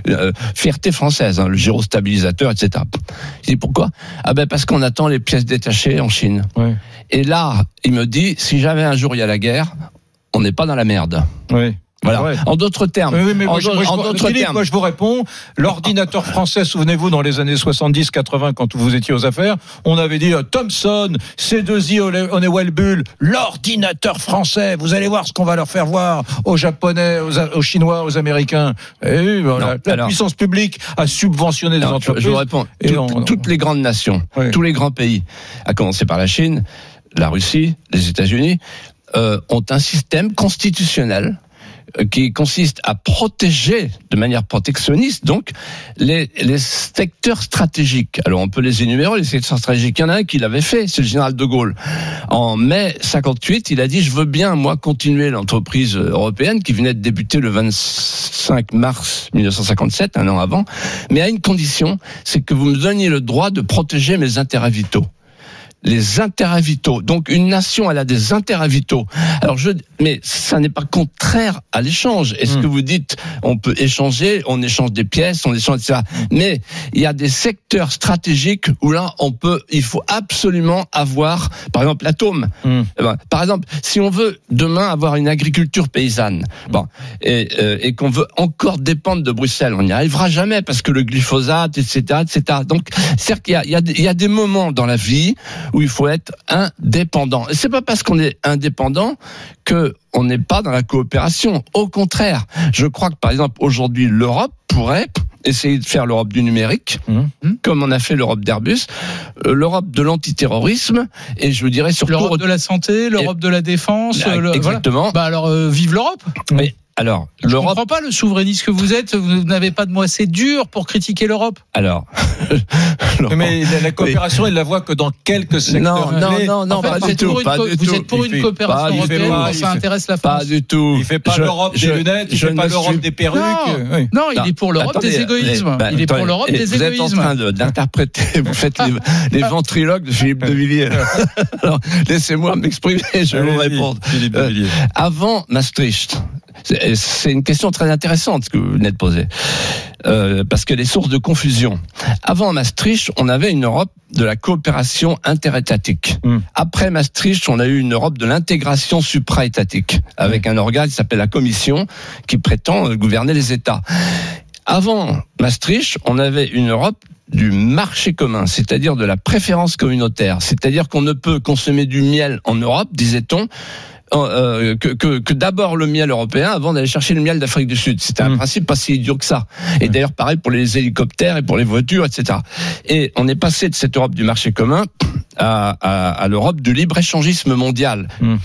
fierté française, le gyrostabilisateur, etc. Je dis, pourquoi? Ah ben, parce qu'on attend les pièces détachées en Chine. Ouais. Et là, il me dit, si jamais un jour il y a la guerre, on n'est pas dans la merde. Oui. Voilà. Ouais. En d'autres termes. Oui, mais moi, je vous réponds. L'ordinateur français, souvenez-vous, dans les années 70-80, quand vous étiez aux affaires, on avait dit Thomson, C2I, Honeywell Bull, l'ordinateur français. Vous allez voir ce qu'on va leur faire voir aux Japonais, aux Chinois, aux Américains. Et voilà, la puissance publique a subventionné des entreprises. Je vous réponds. Toutes les grandes nations, tous les grands pays, à commencer par la Chine, la Russie, les États-Unis, ont un système constitutionnel qui consiste à protéger de manière protectionniste donc les secteurs stratégiques. Alors on peut les énumérer, les secteurs stratégiques. Il y en a un qui l'avait fait, c'est le général de Gaulle. En mai 58, il a dit, je veux bien moi continuer l'entreprise européenne qui venait de débuter le 25 mars 1957, un an avant, mais à une condition, c'est que vous me donniez le droit de protéger mes intérêts vitaux. Les intérêts vitaux. Donc une nation, elle a des intérêts vitaux. Alors mais ça n'est pas contraire à l'échange. Est-ce que vous dites, on peut échanger, on échange des pièces, on échange ça. Mais il y a des secteurs stratégiques où là, il faut absolument avoir, par exemple, l'atome. Par exemple, si on veut demain avoir une agriculture paysanne, et qu'on veut encore dépendre de Bruxelles, on n'y arrivera jamais parce que le glyphosate, etc. Donc, c'est-à-dire qu'il y a des moments dans la vie où il faut être indépendant. Et c'est pas parce qu'on est indépendant que on n'est pas dans la coopération. Au contraire, je crois que par exemple aujourd'hui l'Europe pourrait essayer de faire l'Europe du numérique, comme on a fait l'Europe d'Airbus, l'Europe de l'antiterrorisme, et je vous dirais surtout l'Europe de la santé, l'Europe de la défense. Exactement. Voilà. Alors vive l'Europe. Mais Alors, je ne l'Europe. comprends pas le souverainiste que vous êtes. Vous n'avez pas de mots assez durs pour critiquer l'Europe. Alors, mais la coopération, il la voit que dans quelques secteurs. Non, pas du tout. Vous êtes pour une coopération européenne quand ça intéresse la France. Pas du tout. Il fait pas l'Europe des lunettes, il fait pas l'Europe des perruques. Non, il est pour l'Europe des égoïsmes. Il est pour l'Europe des égoïsmes. Vous êtes en train d'interpréter, vous faites les ventriloques de Philippe de Villiers. Alors, laissez-moi m'exprimer, je vais vous répondre. Avant Maastricht, c'est une question très intéressante que vous venez de poser, parce qu'elle est source de confusion. Avant Maastricht, on avait une Europe de la coopération interétatique. Après Maastricht, on a eu une Europe de l'intégration supra-étatique, avec un organe qui s'appelle la Commission, qui prétend gouverner les États. Avant Maastricht, on avait une Europe du marché commun, c'est-à-dire de la préférence communautaire. C'est-à-dire qu'on ne peut consommer du miel en Europe, disait-on, que d'abord le miel européen avant d'aller chercher le miel d'Afrique du Sud. C'était un principe pas si idiot que ça. Et d'ailleurs, pareil pour les hélicoptères et pour les voitures, etc. Et on est passé de cette Europe du marché commun à l'Europe du libre-échangisme mondial.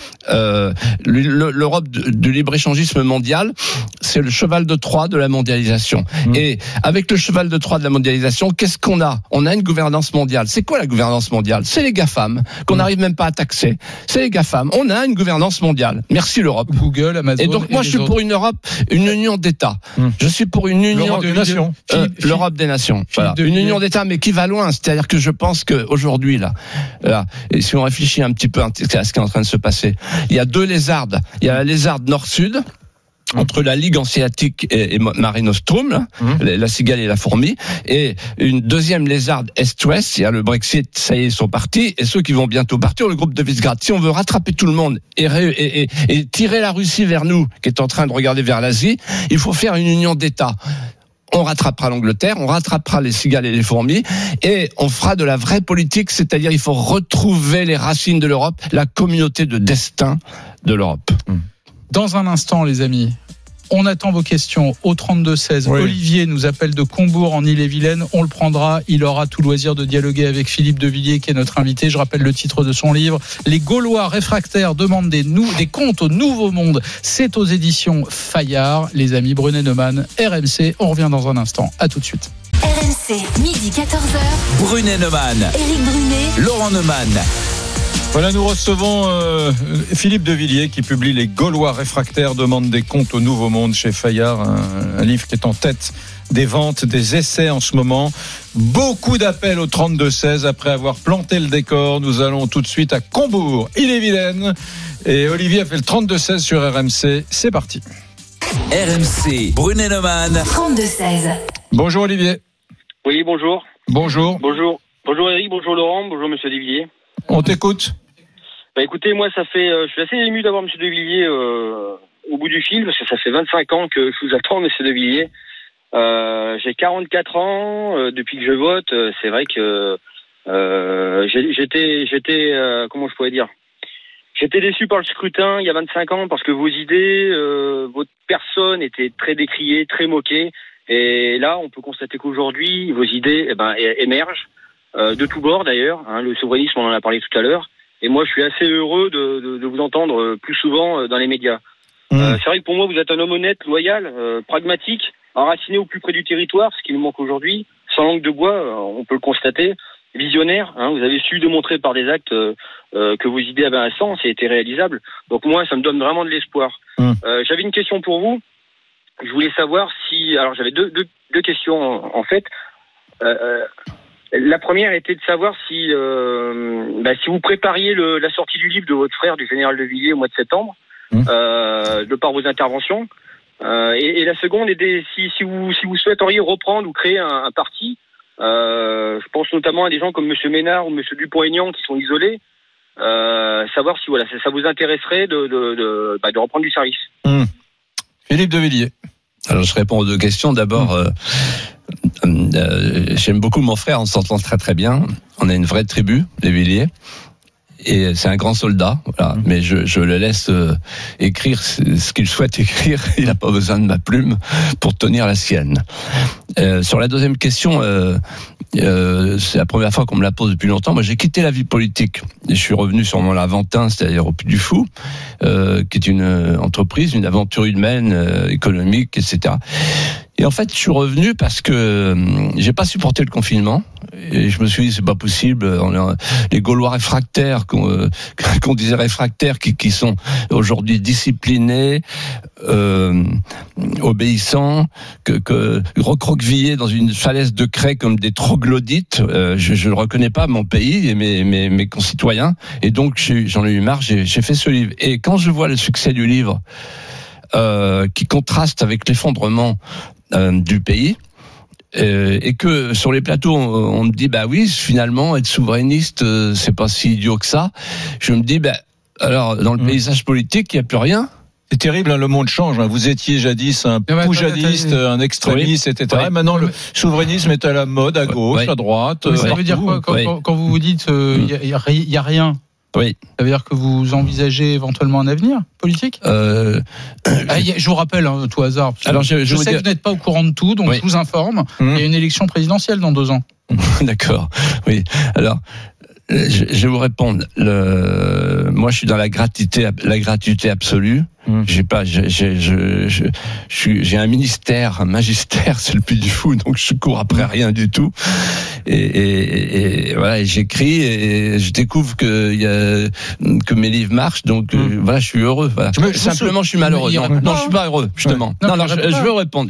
L'Europe du libre-échangisme mondial, c'est le cheval de Troie de la mondialisation. Et avec le cheval de Troie de la mondialisation, qu'est-ce qu'on a ? On a une gouvernance mondiale. C'est quoi la gouvernance mondiale ? C'est les GAFAM, qu'on n'arrive même pas à taxer. C'est les GAFAM. On a une gouvernance mondiale. Merci l'Europe. Google, Amazon. Et donc moi je suis pour une Europe, une union d'États. Je suis pour une union des nations. L'Europe des nations. Voilà. Une union d'États, mais qui va loin. C'est-à-dire que je pense qu'aujourd'hui là, et si on réfléchit un petit peu à ce qui est en train de se passer, il y a deux lézardes. Il y a la lézarde nord-sud, entre la Ligue hanséatique et Mare Nostrum, la cigale et la fourmi, et une deuxième lézarde est-ouest. Il y a le Brexit, ça y est, ils sont partis, et ceux qui vont bientôt partir, le groupe de Visegrad. Si on veut rattraper tout le monde et tirer la Russie vers nous, qui est en train de regarder vers l'Asie, il faut faire une union d'États. On rattrapera l'Angleterre, on rattrapera les cigales et les fourmis, et on fera de la vraie politique, c'est-à-dire il faut retrouver les racines de l'Europe, la communauté de destin de l'Europe. Dans un instant, les amis, on attend vos questions au 32-16. Oui. Olivier nous appelle de Combourg en Ille-et-Vilaine. On le prendra. Il aura tout loisir de dialoguer avec Philippe de Villiers, qui est notre invité. Je rappelle le titre de son livre. Les Gaulois réfractaires demandent des comptes au Nouveau Monde. C'est aux éditions Fayard. Les amis, Brunet-Neumann, RMC. On revient dans un instant. À tout de suite. RMC, midi 14h. Brunet-Neumann. Éric Brunet. Laurent Neumann. Voilà, nous recevons Philippe de Villiers qui publie Les Gaulois réfractaires demandent des comptes au Nouveau Monde chez Fayard, un livre qui est en tête des ventes, des essais en ce moment. Beaucoup d'appels au 32-16. Après avoir planté le décor, nous allons tout de suite à Combourg, Ille-et-Vilaine. Et Olivier a fait le 32-16 sur RMC. C'est parti. RMC, Brunet-Neumann. 32-16. Bonjour Olivier. Oui, bonjour. Bonjour. Bonjour. Bonjour Eric, bonjour Laurent, bonjour Monsieur de Villiers. On t'écoute. Bah écoutez, moi je suis assez ému d'avoir Monsieur de Villiers au bout du fil, parce que ça fait 25 ans que je vous attends, Monsieur de Villiers. J'ai 44 ans, depuis que je vote, c'est vrai que j'étais comment je pourrais dire, j'étais déçu par le scrutin il y a 25 ans, parce que vos idées, votre personne était très décriée, très moquée, et là on peut constater qu'aujourd'hui vos idées émergent. De tous bords d'ailleurs, le souverainisme on en a parlé tout à l'heure, et moi je suis assez heureux de vous entendre plus souvent dans les médias. C'est vrai que pour moi vous êtes un homme honnête, loyal, pragmatique, enraciné au plus près du territoire, ce qui nous manque aujourd'hui, sans langue de bois, on peut le constater, visionnaire, vous avez su démontrer par des actes que vos idées avaient un sens et étaient réalisables, donc moi ça me donne vraiment de l'espoir. J'avais une question pour vous, je voulais savoir si, alors j'avais deux questions en fait. La première était de savoir si vous prépariez la sortie du livre de votre frère, du général de Villiers, au mois de septembre, de par vos interventions. Et la seconde était si vous souhaiteriez reprendre ou créer un parti. Je pense notamment à des gens comme M. Ménard ou M. Dupont-Aignan qui sont isolés. Savoir si ça vous intéresserait de reprendre du service. Philippe de Villiers. Alors je réponds aux deux questions. D'abord, j'aime beaucoup mon frère, on s'entend très très bien. On a une vraie tribu, les Villiers. Et c'est un grand soldat, voilà. Mais je le laisse écrire ce qu'il souhaite écrire. Il n'a pas besoin de ma plume pour tenir la sienne. Sur la deuxième question, c'est la première fois qu'on me la pose depuis longtemps. Moi, j'ai quitté la vie politique. Et je suis revenu sur mon Aventin, c'est-à-dire au Puy du Fou, qui est une entreprise, une aventure humaine, économique, etc. Et en fait, je suis revenu parce que j'ai pas supporté le confinement. Et je me suis dit, c'est pas possible. Les Gaulois réfractaires, qu'on disait réfractaires, qui sont aujourd'hui disciplinés, obéissants, que recroquevillés dans une falaise de craie comme des troglodytes. Je ne reconnais pas mon pays et mes concitoyens. Et donc, j'en ai eu marre. J'ai fait ce livre. Et quand je vois le succès du livre, qui contraste avec l'effondrement du pays, et que sur les plateaux on me dit bah oui, finalement être souverainiste c'est pas si idiot que ça, je me dis alors dans le paysage politique il n'y a plus rien. C'est terrible, le monde change. Vous étiez jadis un poujadiste, un extrémiste, etc. Et maintenant, le souverainisme est à la mode, à gauche, à droite. Ça veut dire quoi quand vous vous dites il y a rien? Oui. Ça veut dire que vous envisagez éventuellement un avenir politique? Je vous rappelle, tout hasard. Alors je sais que vous n'êtes pas au courant de tout, donc je vous informe. Il y a une élection présidentielle dans 2 ans. D'accord. Oui. Alors, je vais vous répondre. Moi, je suis dans la gratuité absolue. J'ai un ministère, un magistère, c'est le Puy du Fou, donc je cours après rien du tout. Et voilà, et j'écris et je découvre que mes livres marchent, donc voilà, je suis heureux. Voilà. Simplement, je suis malheureux. Non, je suis pas heureux, justement. Je veux répondre.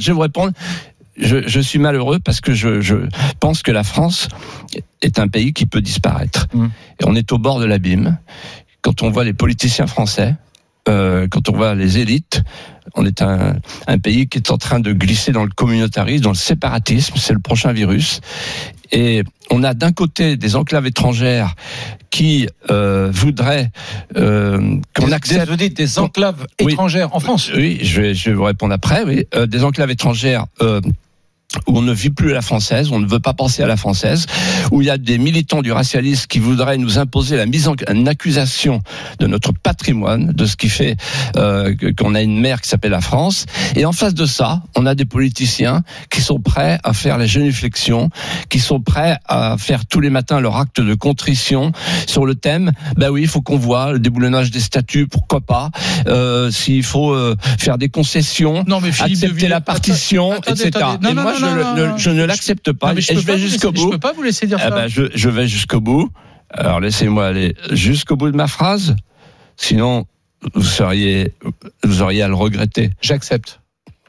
Je suis malheureux parce que je pense que la France est un pays qui peut disparaître. Et on est au bord de l'abîme. Quand on voit les politiciens français, quand on voit les élites, on est un pays qui est en train de glisser dans le communautarisme, dans le séparatisme, c'est le prochain virus. Et on a d'un côté des enclaves étrangères qui voudraient qu'on accepte... Vous dites des enclaves étrangères en France? Oui, je vais vous répondre après. Oui, des enclaves étrangères... où on ne vit plus à la française, on ne veut pas penser à la française, où il y a des militants du racialisme qui voudraient nous imposer la mise en accusation de notre patrimoine, de ce qui fait qu'on a une mère qui s'appelle la France. Et en face de ça, on a des politiciens qui sont prêts à faire la génuflexion, qui sont prêts à faire tous les matins leur acte de contrition sur le thème, oui, il faut qu'on voit le déboulonnage des statuts, pourquoi pas, s'il faut faire des concessions, accepter la partition, etc. Et moi, je ne l'accepte pas. Et je vais jusqu'au bout. Je peux pas vous laisser dire ça. Je vais jusqu'au bout. Alors laissez-moi aller jusqu'au bout de ma phrase. Sinon, vous auriez à le regretter. J'accepte.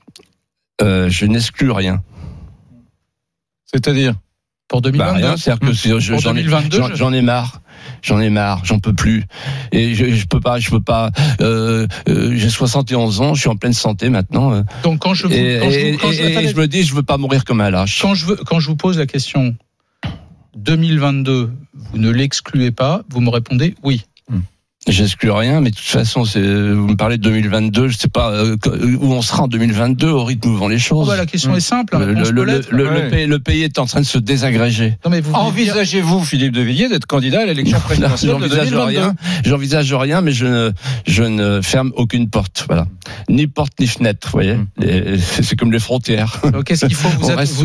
Je n'exclus rien. C'est-à-dire pour 2022. C'est-à-dire que j'en ai marre. J'en peux plus. Et je peux pas. J'ai 71 ans, je suis en pleine santé maintenant. Donc quand je me dis, je veux pas mourir comme un lâche. Quand je vous pose la question 2022, vous ne l'excluez pas, vous me répondez oui. J'exclus rien, mais de toute façon, vous me parlez de 2022, je sais pas où on sera en 2022 au rythme où vont les choses. La question est simple. Le pays est en train de se désagréger. Envisagez-vous, Philippe de Villiers, d'être candidat à l'élection présidentielle de 2022? J'envisage rien, mais je ne ferme aucune porte. Voilà, ni porte ni fenêtre. Vous voyez, c'est comme les frontières. Qu'est-ce qu'il faut?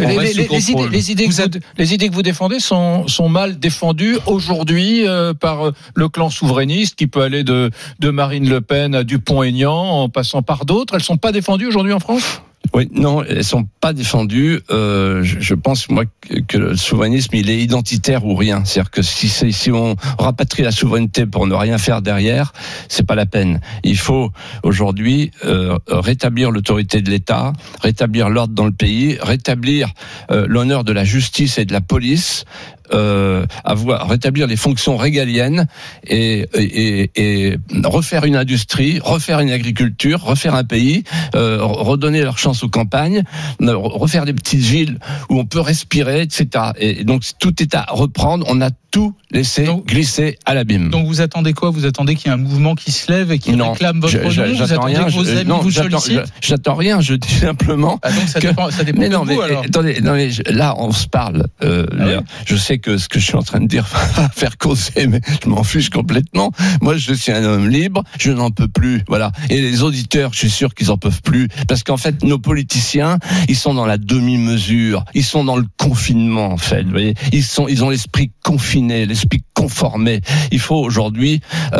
Les idées que vous défendez sont mal défendues aujourd'hui par le clan souverainiste qui peut aller de Marine Le Pen à Dupont-Aignan en passant par d'autres. Elles sont pas défendues aujourd'hui en France? Oui, non, elles sont pas défendues. Je pense, moi, que le souverainisme, il est identitaire ou rien. C'est-à-dire que si on rapatrie la souveraineté pour ne rien faire derrière, c'est pas la peine. Il faut donc rétablir l'autorité de l'État, rétablir l'ordre dans le pays, rétablir l'honneur de la justice et de la police, rétablir les fonctions régaliennes et refaire une industrie, refaire une agriculture, refaire un pays, redonner leur chance aux campagnes, refaire des petites villes où on peut respirer, etc. Et donc tout est à reprendre. On a tout laisser glisser à l'abîme. Donc vous attendez quoi? Vous attendez qu'il y ait un mouvement qui se lève et qui réclame votre nom? Vous attendez que vos amis vous sollicitent? J'attends rien, je dis simplement. Donc ça dépend de vous, alors. Attendez, là on se parle. Je sais que ce que je suis en train de dire va faire causer, mais je m'en fiche complètement. Moi, je suis un homme libre, je n'en peux plus. Voilà. Et les auditeurs, je suis sûr qu'ils en peuvent plus, parce qu'en fait, nos politiciens, ils sont dans la demi-mesure, ils sont dans le confinement, en fait. Vous voyez, ils ont l'esprit confiné, l'esprit conformé. Il faut aujourd'hui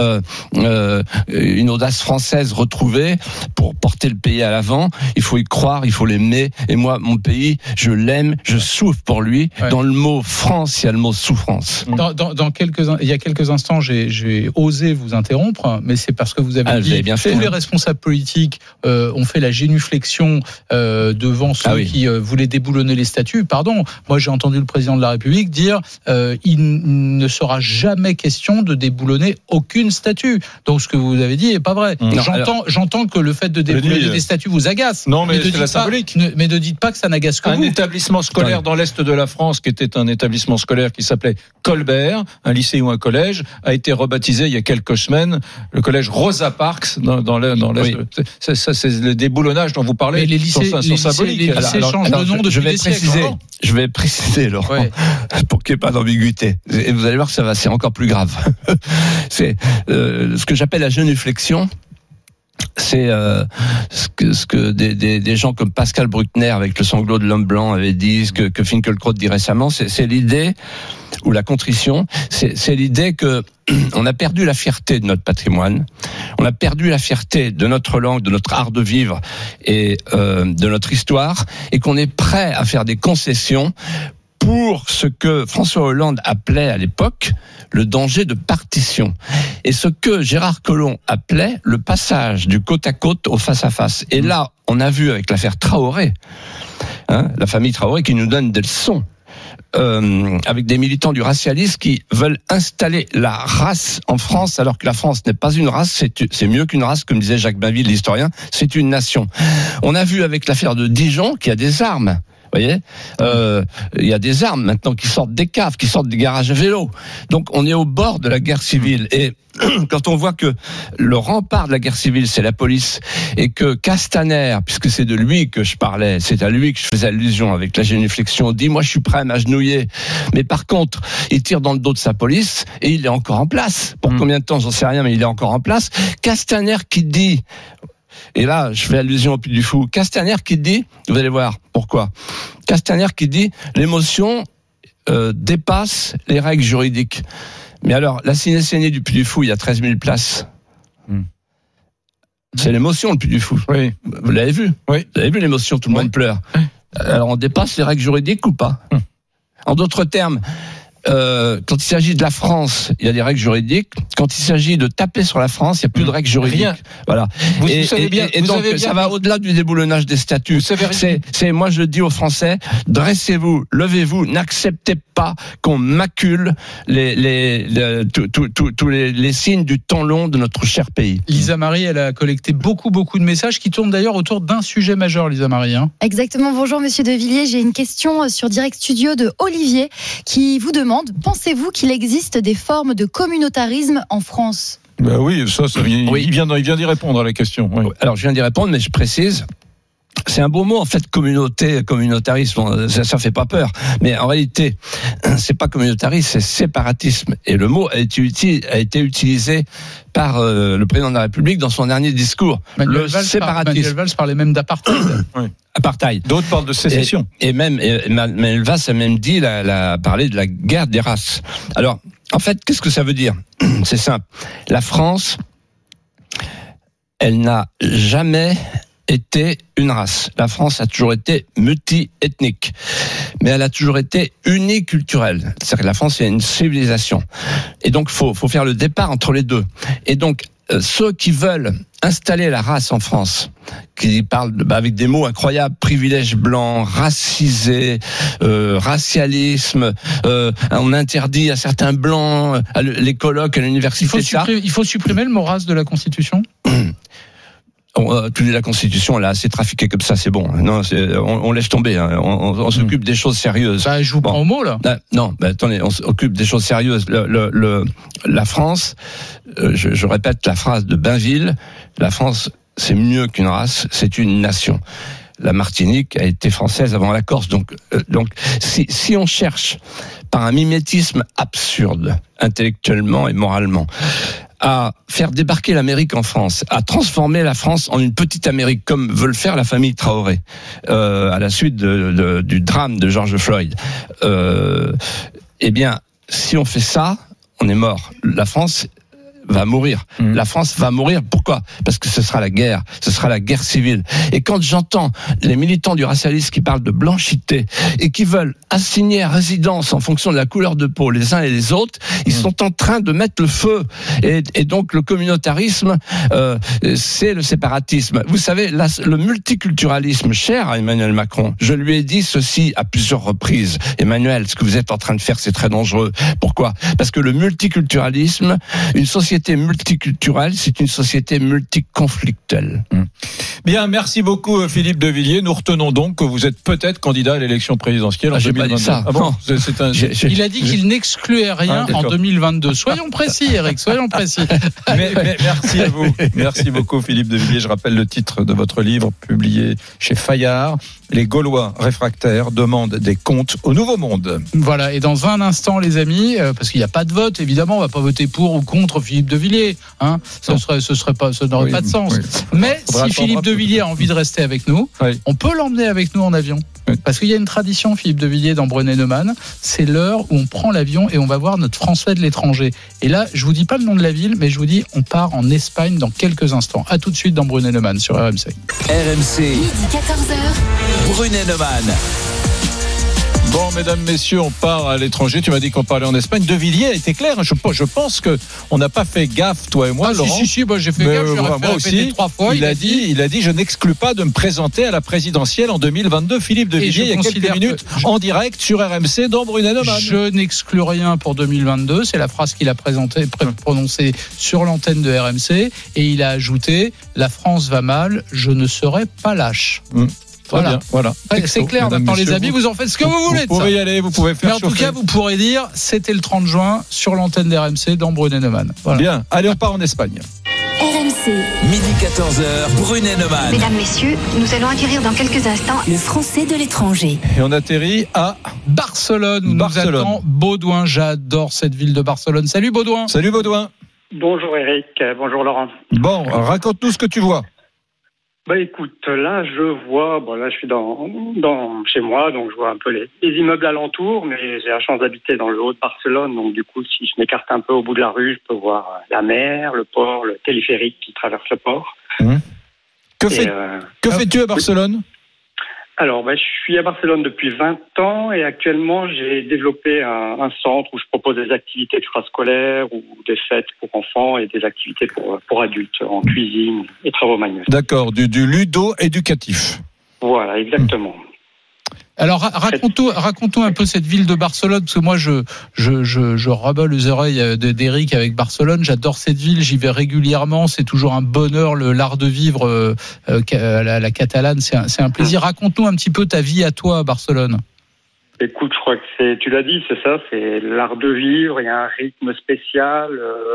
une audace française retrouvée pour porter le pays à l'avant. Il faut y croire, il faut l'aimer. Et moi, mon pays, je l'aime, je souffre pour lui. Ouais. Dans le mot France, il y a le mot souffrance. Il y a quelques instants, j'ai osé vous interrompre, mais c'est parce que vous avez dit bien fait, tous les responsables politiques ont fait la génuflexion devant ceux qui voulaient déboulonner les statuts. Pardon, moi j'ai entendu le président de la République dire il ne sera jamais question de déboulonner aucune statue. Donc ce que vous avez dit n'est pas vrai. J'entends que le fait de déboulonner des statues vous agace. Non, mais c'est la symbolique. Mais ne dites pas que ça n'agace que vous. Un établissement scolaire dans l'est de la France, qui était un établissement scolaire qui s'appelait Colbert, un lycée ou un collège, a été rebaptisé il y a quelques semaines le collège Rosa Parks dans l'est. Oui. C'est le déboulonnage dont vous parlez. Mais les lycées, sont symboliques. Les lycées changent de nom depuis des siècles. Je vais préciser, Laurent, pour qu'il n'y ait pas d'ambiguïté. Et vous allez voir que c'est encore plus grave. C'est ce que j'appelle la genuflexion. C'est ce que des gens comme Pascal Bruckner avec le sanglot de l'homme blanc avait dit, ce que Finkielkraut dit récemment, c'est l'idée, ou la contrition, c'est l'idée que on a perdu la fierté de notre patrimoine, on a perdu la fierté de notre langue, de notre art de vivre et de notre histoire, et qu'on est prêt à faire des concessions pour ce que François Hollande appelait à l'époque le danger de partition, et ce que Gérard Collomb appelait le passage du côte à côte au face à face. Et là, on a vu avec l'affaire Traoré, la famille Traoré qui nous donne des leçons, avec des militants du racialisme qui veulent installer la race en France, alors que la France n'est pas une race, c'est mieux qu'une race, comme disait Jacques Bainville, l'historien, c'est une nation. On a vu avec l'affaire de Dijon qu'il y a des armes. Vous voyez, il y a des armes maintenant qui sortent des caves, qui sortent des garages à vélo. Donc on est au bord de la guerre civile. Et quand on voit que le rempart de la guerre civile, c'est la police, et que Castaner, puisque c'est de lui que je parlais, c'est à lui que je faisais allusion avec la génuflexion, dit moi je suis prêt à m'agenouiller. Mais par contre, il tire dans le dos de sa police et il est encore en place. Pour combien de temps, j'en sais rien, mais il est encore en place. Castaner qui dit... Et là, je fais allusion au Puy du Fou. Castaner qui dit, vous allez voir pourquoi. Castaner qui dit, l'émotion dépasse les règles juridiques. Mais alors, la ciné-scénie du Puy du Fou, il y a 13 000 places. C'est l'émotion, le Puy du Fou. Oui. Vous l'avez vu? Oui. Vous avez vu l'émotion, tout le monde pleure. Alors, on dépasse les règles juridiques ou pas? En d'autres termes, quand il s'agit de la France, il y a des règles juridiques. Quand il s'agit de taper sur la France, il n'y a plus de règles juridiques. Rien. Voilà. Vous savez bien. Et donc, ça va au-delà du déboulonnage des statuts. Moi, je dis aux Français, dressez-vous, levez-vous, n'acceptez pas qu'on macule tous les signes du temps long de notre cher pays. Lisa Marie, elle a collecté beaucoup de messages qui tournent d'ailleurs autour d'un sujet majeur, Lisa Marie. Exactement. Bonjour, Monsieur De Villiers. J'ai une question sur Direct Studio de Olivier qui vous demande: pensez-vous qu'il existe des formes de communautarisme en France? Ben oui, il vient d'y répondre à la question. Oui. Alors, je viens d'y répondre, mais je précise. C'est un beau mot en fait, communautarisme, ça fait pas peur, mais en réalité c'est pas communautarisme, c'est séparatisme, et le mot a été utilisé par le président de la République dans son dernier discours. Manuel Valls parlait même d'apartheid. Oui. Apartheid. D'autres parlent de sécession. Et Manuel Valls a même dit, parlé de la guerre des races. Alors, en fait, qu'est-ce que ça veut dire? C'est simple. La France, elle n'a jamais été une race. La France a toujours été multi-ethnique, mais elle a toujours été uniculturelle. C'est-à-dire que la France est une civilisation. Et donc, faut faire le départ entre les deux. Et donc, ceux qui veulent installer la race en France, qui parlent avec des mots incroyables, privilèges blancs, racisés, racialisme, on interdit à certains blancs les colloques à l'université. Il faut supprimer le mot race de la Constitution. La Constitution, elle a assez trafiqué comme ça, c'est bon. Non, on laisse tomber. Hein. On s'occupe des choses sérieuses. Ça, je vous prends au mot là. Non, attendez, on s'occupe des choses sérieuses. La France, je répète la phrase de Bainville. La France, c'est mieux qu'une race, c'est une nation. La Martinique a été française avant la Corse. Donc, si on cherche par un mimétisme absurde, intellectuellement et moralement, à faire débarquer l'Amérique en France, à transformer la France en une petite Amérique, comme veut le faire la famille Traoré, à la suite du drame de George Floyd, eh bien, si on fait ça, on est mort. La France va mourir. La France va mourir. Pourquoi ? Parce que ce sera la guerre civile. Et quand j'entends les militants du racialisme qui parlent de blanchité et qui veulent assigner à résidence en fonction de la couleur de peau les uns et les autres, ils sont en train de mettre le feu. Et donc le communautarisme, c'est le séparatisme. Vous savez, le multiculturalisme cher à Emmanuel Macron, je lui ai dit ceci à plusieurs reprises. Emmanuel, ce que vous êtes en train de faire, c'est très dangereux. Pourquoi ? Parce que le multiculturalisme, une société multiculturelle, c'est une société multiconflictuelle. Bien, merci beaucoup Philippe de Villiers. Nous retenons donc que vous êtes peut-être candidat à l'élection présidentielle en 2022. Ça. Ah bon, il a dit qu'il n'excluait rien en 2022. Soyons précis, Eric, soyons précis. Mais merci à vous. Merci beaucoup Philippe de Villiers. Je rappelle le titre de votre livre publié chez Fayard. Les Gaulois réfractaires demandent des comptes au Nouveau Monde. Voilà, et dans un instant, les amis, parce qu'il n'y a pas de vote, évidemment, on ne va pas voter pour ou contre Philippe de Villiers. Hein, ça n'aurait pas de sens. Oui. Mais si Philippe de Villiers a envie de rester avec nous, on peut l'emmener avec nous en avion. Parce qu'il y a une tradition, Philippe de Villiers, dans Brunet-Neumann, c'est l'heure où on prend l'avion et on va voir notre Français de l'étranger. Et là, je vous dis pas le nom de la ville, mais je vous dis, on part en Espagne dans quelques instants. À tout de suite dans Brunet-Neumann sur RMC. RMC. Midi 14h. Brunet-Neumann. Bon, mesdames, messieurs, on part à l'étranger. Tu m'as dit qu'on parlait en Espagne. De Villiers a été clair. Je pense que on n'a pas fait gaffe, toi et moi, Laurent. Si, moi j'ai fait gaffe. Moi aussi. 3 fois. Il a dit, je n'exclus pas de me présenter à la présidentielle en 2022. Philippe de Villiers, il y a quelques minutes, en direct sur RMC dans Brunet-Neumann. Je n'exclus rien pour 2022. C'est la phrase qu'il a prononcée sur l'antenne de RMC. Et il a ajouté, la France va mal, je ne serai pas lâche. Voilà. C'est clair, maintenant les amis, vous en faites ce que vous voulez. Vous pouvez y aller, vous pouvez faire. Mais en tout cas, vous pourrez dire, c'était le 30 juin sur l'antenne d'RMC dans Brunet-Neumann. Voilà. Bien, allez, on part en Espagne. RMC. Midi 14h, Brunet-Neumann. Mesdames, messieurs, nous allons acquérir dans quelques instants le Français de l'étranger. Et on atterrit à Barcelone. Nous attend Baudouin. J'adore cette ville de Barcelone. Salut Baudouin. Salut Baudouin. Bonjour Eric, bonjour Laurent. Bon, raconte-nous ce que tu vois. Écoute, là je vois, là je suis dans chez moi, donc je vois un peu les immeubles alentours, mais j'ai la chance d'habiter dans le haut de Barcelone, donc du coup si je m'écarte un peu au bout de la rue, je peux voir la mer, le port, le téléphérique qui traverse le port. Que fais-tu à Barcelone ? Alors, je suis à Barcelone depuis 20 ans et actuellement, j'ai développé un centre où je propose des activités extrascolaires ou des fêtes pour enfants et des activités pour adultes en cuisine et travaux manuels. D'accord, du ludo-éducatif. Voilà, exactement. Alors raconte-nous un peu cette ville de Barcelone, parce que moi je rabats les oreilles d'Éric avec Barcelone. J'adore cette ville, j'y vais régulièrement, c'est toujours un bonheur, l'art de vivre la catalane, c'est un plaisir. Raconte-nous un petit peu ta vie à toi à Barcelone. Écoute, je crois que tu l'as dit, c'est ça, c'est l'art de vivre, il y a un rythme spécial,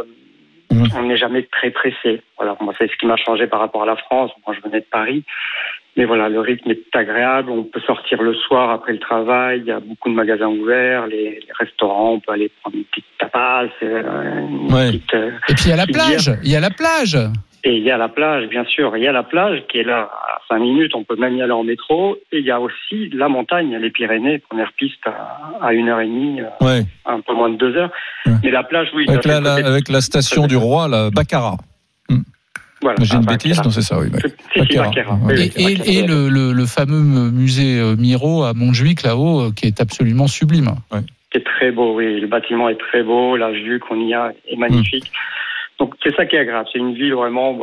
on n'est jamais très pressé. Voilà, moi c'est ce qui m'a changé par rapport à la France, moi je venais de Paris. Mais voilà, le rythme est agréable, on peut sortir le soir après le travail, il y a beaucoup de magasins ouverts, les restaurants, on peut aller prendre une petite tapas, et puis il y a la plage, Et il y a la plage, bien sûr, il y a la plage qui est là à 5 minutes, on peut même y aller en métro, et il y a aussi la montagne, les Pyrénées, première piste à 1h30, un peu moins de 2 heures. Mais la plage, oui. Avec la station du Roi, la Baccarat. Voilà, j'ai une bêtise, non, c'est ça, oui. Baccarat. Et le fameux musée Miro à Montjuïc, là-haut, qui est absolument sublime. Qui est très beau, oui. Le bâtiment est très beau, la vue qu'on y a est magnifique. Donc, c'est ça qui est agréable. C'est une ville vraiment,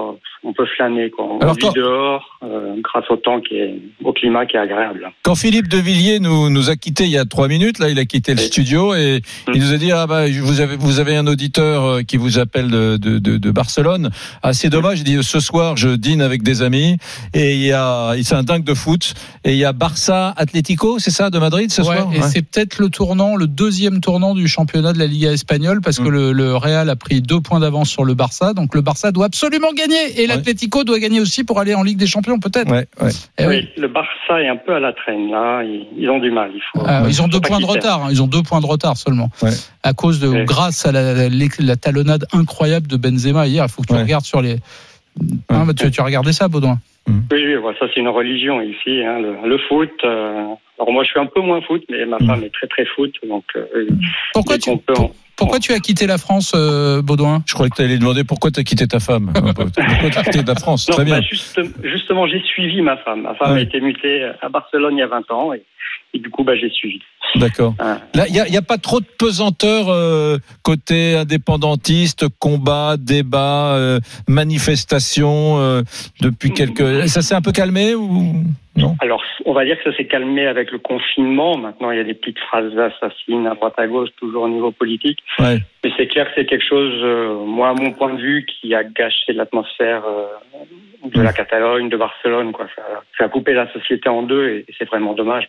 on peut flâner, quoi. On vit dehors grâce au climat qui est agréable. Quand Philippe de Villiers nous a quittés il y a 3 minutes, là, il a quitté le studio et il nous a dit vous avez un auditeur qui vous appelle de Barcelone. C'est dommage. Il dit ce soir je dîne avec des amis et c'est un dingue de foot et il y a Barça Atlético, c'est ça, de Madrid ce soir. Et c'est peut-être le deuxième tournant du championnat de la Liga espagnole parce que le Real a pris 2 points d'avance sur le Barça, donc le Barça doit absolument gagner et l'Atlético doit gagner aussi pour aller en Ligue des Champions peut-être. Oui, le Barça est un peu à la traîne là, ils ont du mal. Ils ont 2 points de retard, ils ont 2 points de retard seulement à cause grâce à la talonnade incroyable de Benzema hier. Il faut que tu regardes sur les. Tu as regardé ça, Baudouin? Oui, ça c'est une religion ici, hein, le foot. Alors moi je suis un peu moins foot, mais ma femme est très très foot, donc. Pourquoi tu as quitté la France, Baudouin? Je croyais que tu allais demander pourquoi tu as quitté ta femme. Pourquoi tu as quitté la France? Très bien. Justement, j'ai suivi ma femme. Ma femme a été mutée à Barcelone il y a 20 ans et du coup, j'ai suivi. D'accord. Là, il y a pas trop de pesanteur côté indépendantiste, combat, débat, manifestation depuis quelques. Ça s'est un peu calmé ou non? Alors, on va dire que ça s'est calmé avec le confinement. Maintenant, il y a des petites phrases assassines à droite à gauche, toujours au niveau politique. Mais c'est clair que c'est quelque chose, moi, à mon point de vue, qui a gâché l'atmosphère de la Catalogne, de Barcelone, quoi. Ça a coupé la société en deux et c'est vraiment dommage.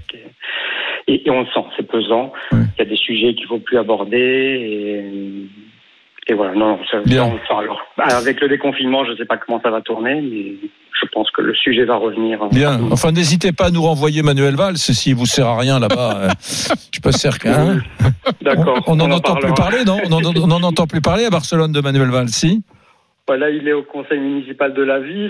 Et on le sent, c'est pesant. Il y a des sujets qu'il faut plus aborder et voilà. Non, ça, on le sent. Alors, avec le déconfinement, je sais pas comment ça va tourner, mais je pense que le sujet va revenir. Bien. Enfin, n'hésitez pas à nous renvoyer Manuel Valls s'il vous sert à rien là-bas. Je peux certain. D'accord. On n'en entend plus parler, non? On n'en entend plus parler à Barcelone de Manuel Valls, si? Là, il est au conseil municipal de la ville.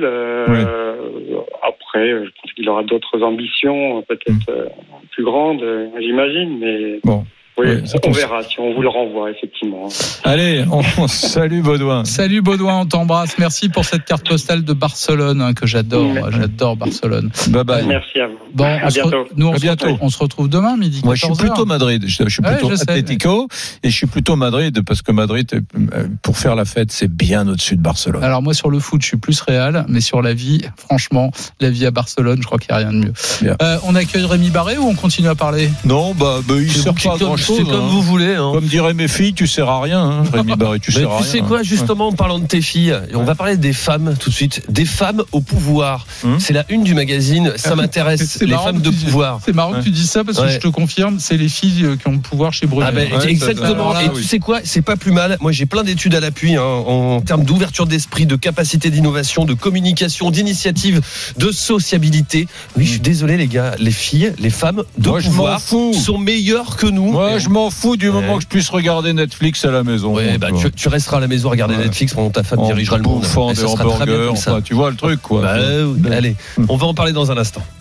Après, je pense qu'il aura d'autres ambitions, peut-être plus grandes, j'imagine. Mais on verra si on vous le renvoie, effectivement. Allez, salut Baudouin. Salut Baudouin, on t'embrasse. Merci pour cette carte postale de Barcelone que j'adore. J'adore Barcelone. Bye bye. Merci à vous. Bon, à bientôt. On se retrouve demain midi 14h. Moi, je suis plutôt Madrid. Je suis plutôt Atlético et je suis plutôt Madrid parce que Madrid, pour faire la fête, c'est bien au-dessus de Barcelone. Alors moi, sur le foot, je suis plus Real, mais sur la vie, franchement, la vie à Barcelone, je crois qu'il n'y a rien de mieux. On accueille Rémi Barré ou on continue à parler? Non, il sert pas grand-chose. C'est comme vous voulez. Comme diraient mes filles, tu sers à rien, Rémi Barré, tu sers à rien. Tu sais quoi, justement, en parlant de tes filles, on va parler des femmes tout de suite. Des femmes au pouvoir. C'est la une du magazine, ça m'intéresse, les femmes de pouvoir. C'est marrant que tu dises ça parce que je te confirme, c'est les filles qui ont le pouvoir chez Brunet. Exactement. Et tu sais quoi, c'est pas plus mal. Moi, j'ai plein d'études à l'appui en termes d'ouverture d'esprit, de capacité d'innovation, de communication, d'initiative, de sociabilité. Oui, je suis désolé, les gars, les filles, les femmes de pouvoir sont meilleures que nous. Moi, je m'en fous du moment que je puisse regarder Netflix à la maison. Tu resteras à la maison à regarder Netflix pendant ta femme dirigera le monde. Des hamburgers, tu vois le truc, quoi. Allez, on va en parler dans un instant.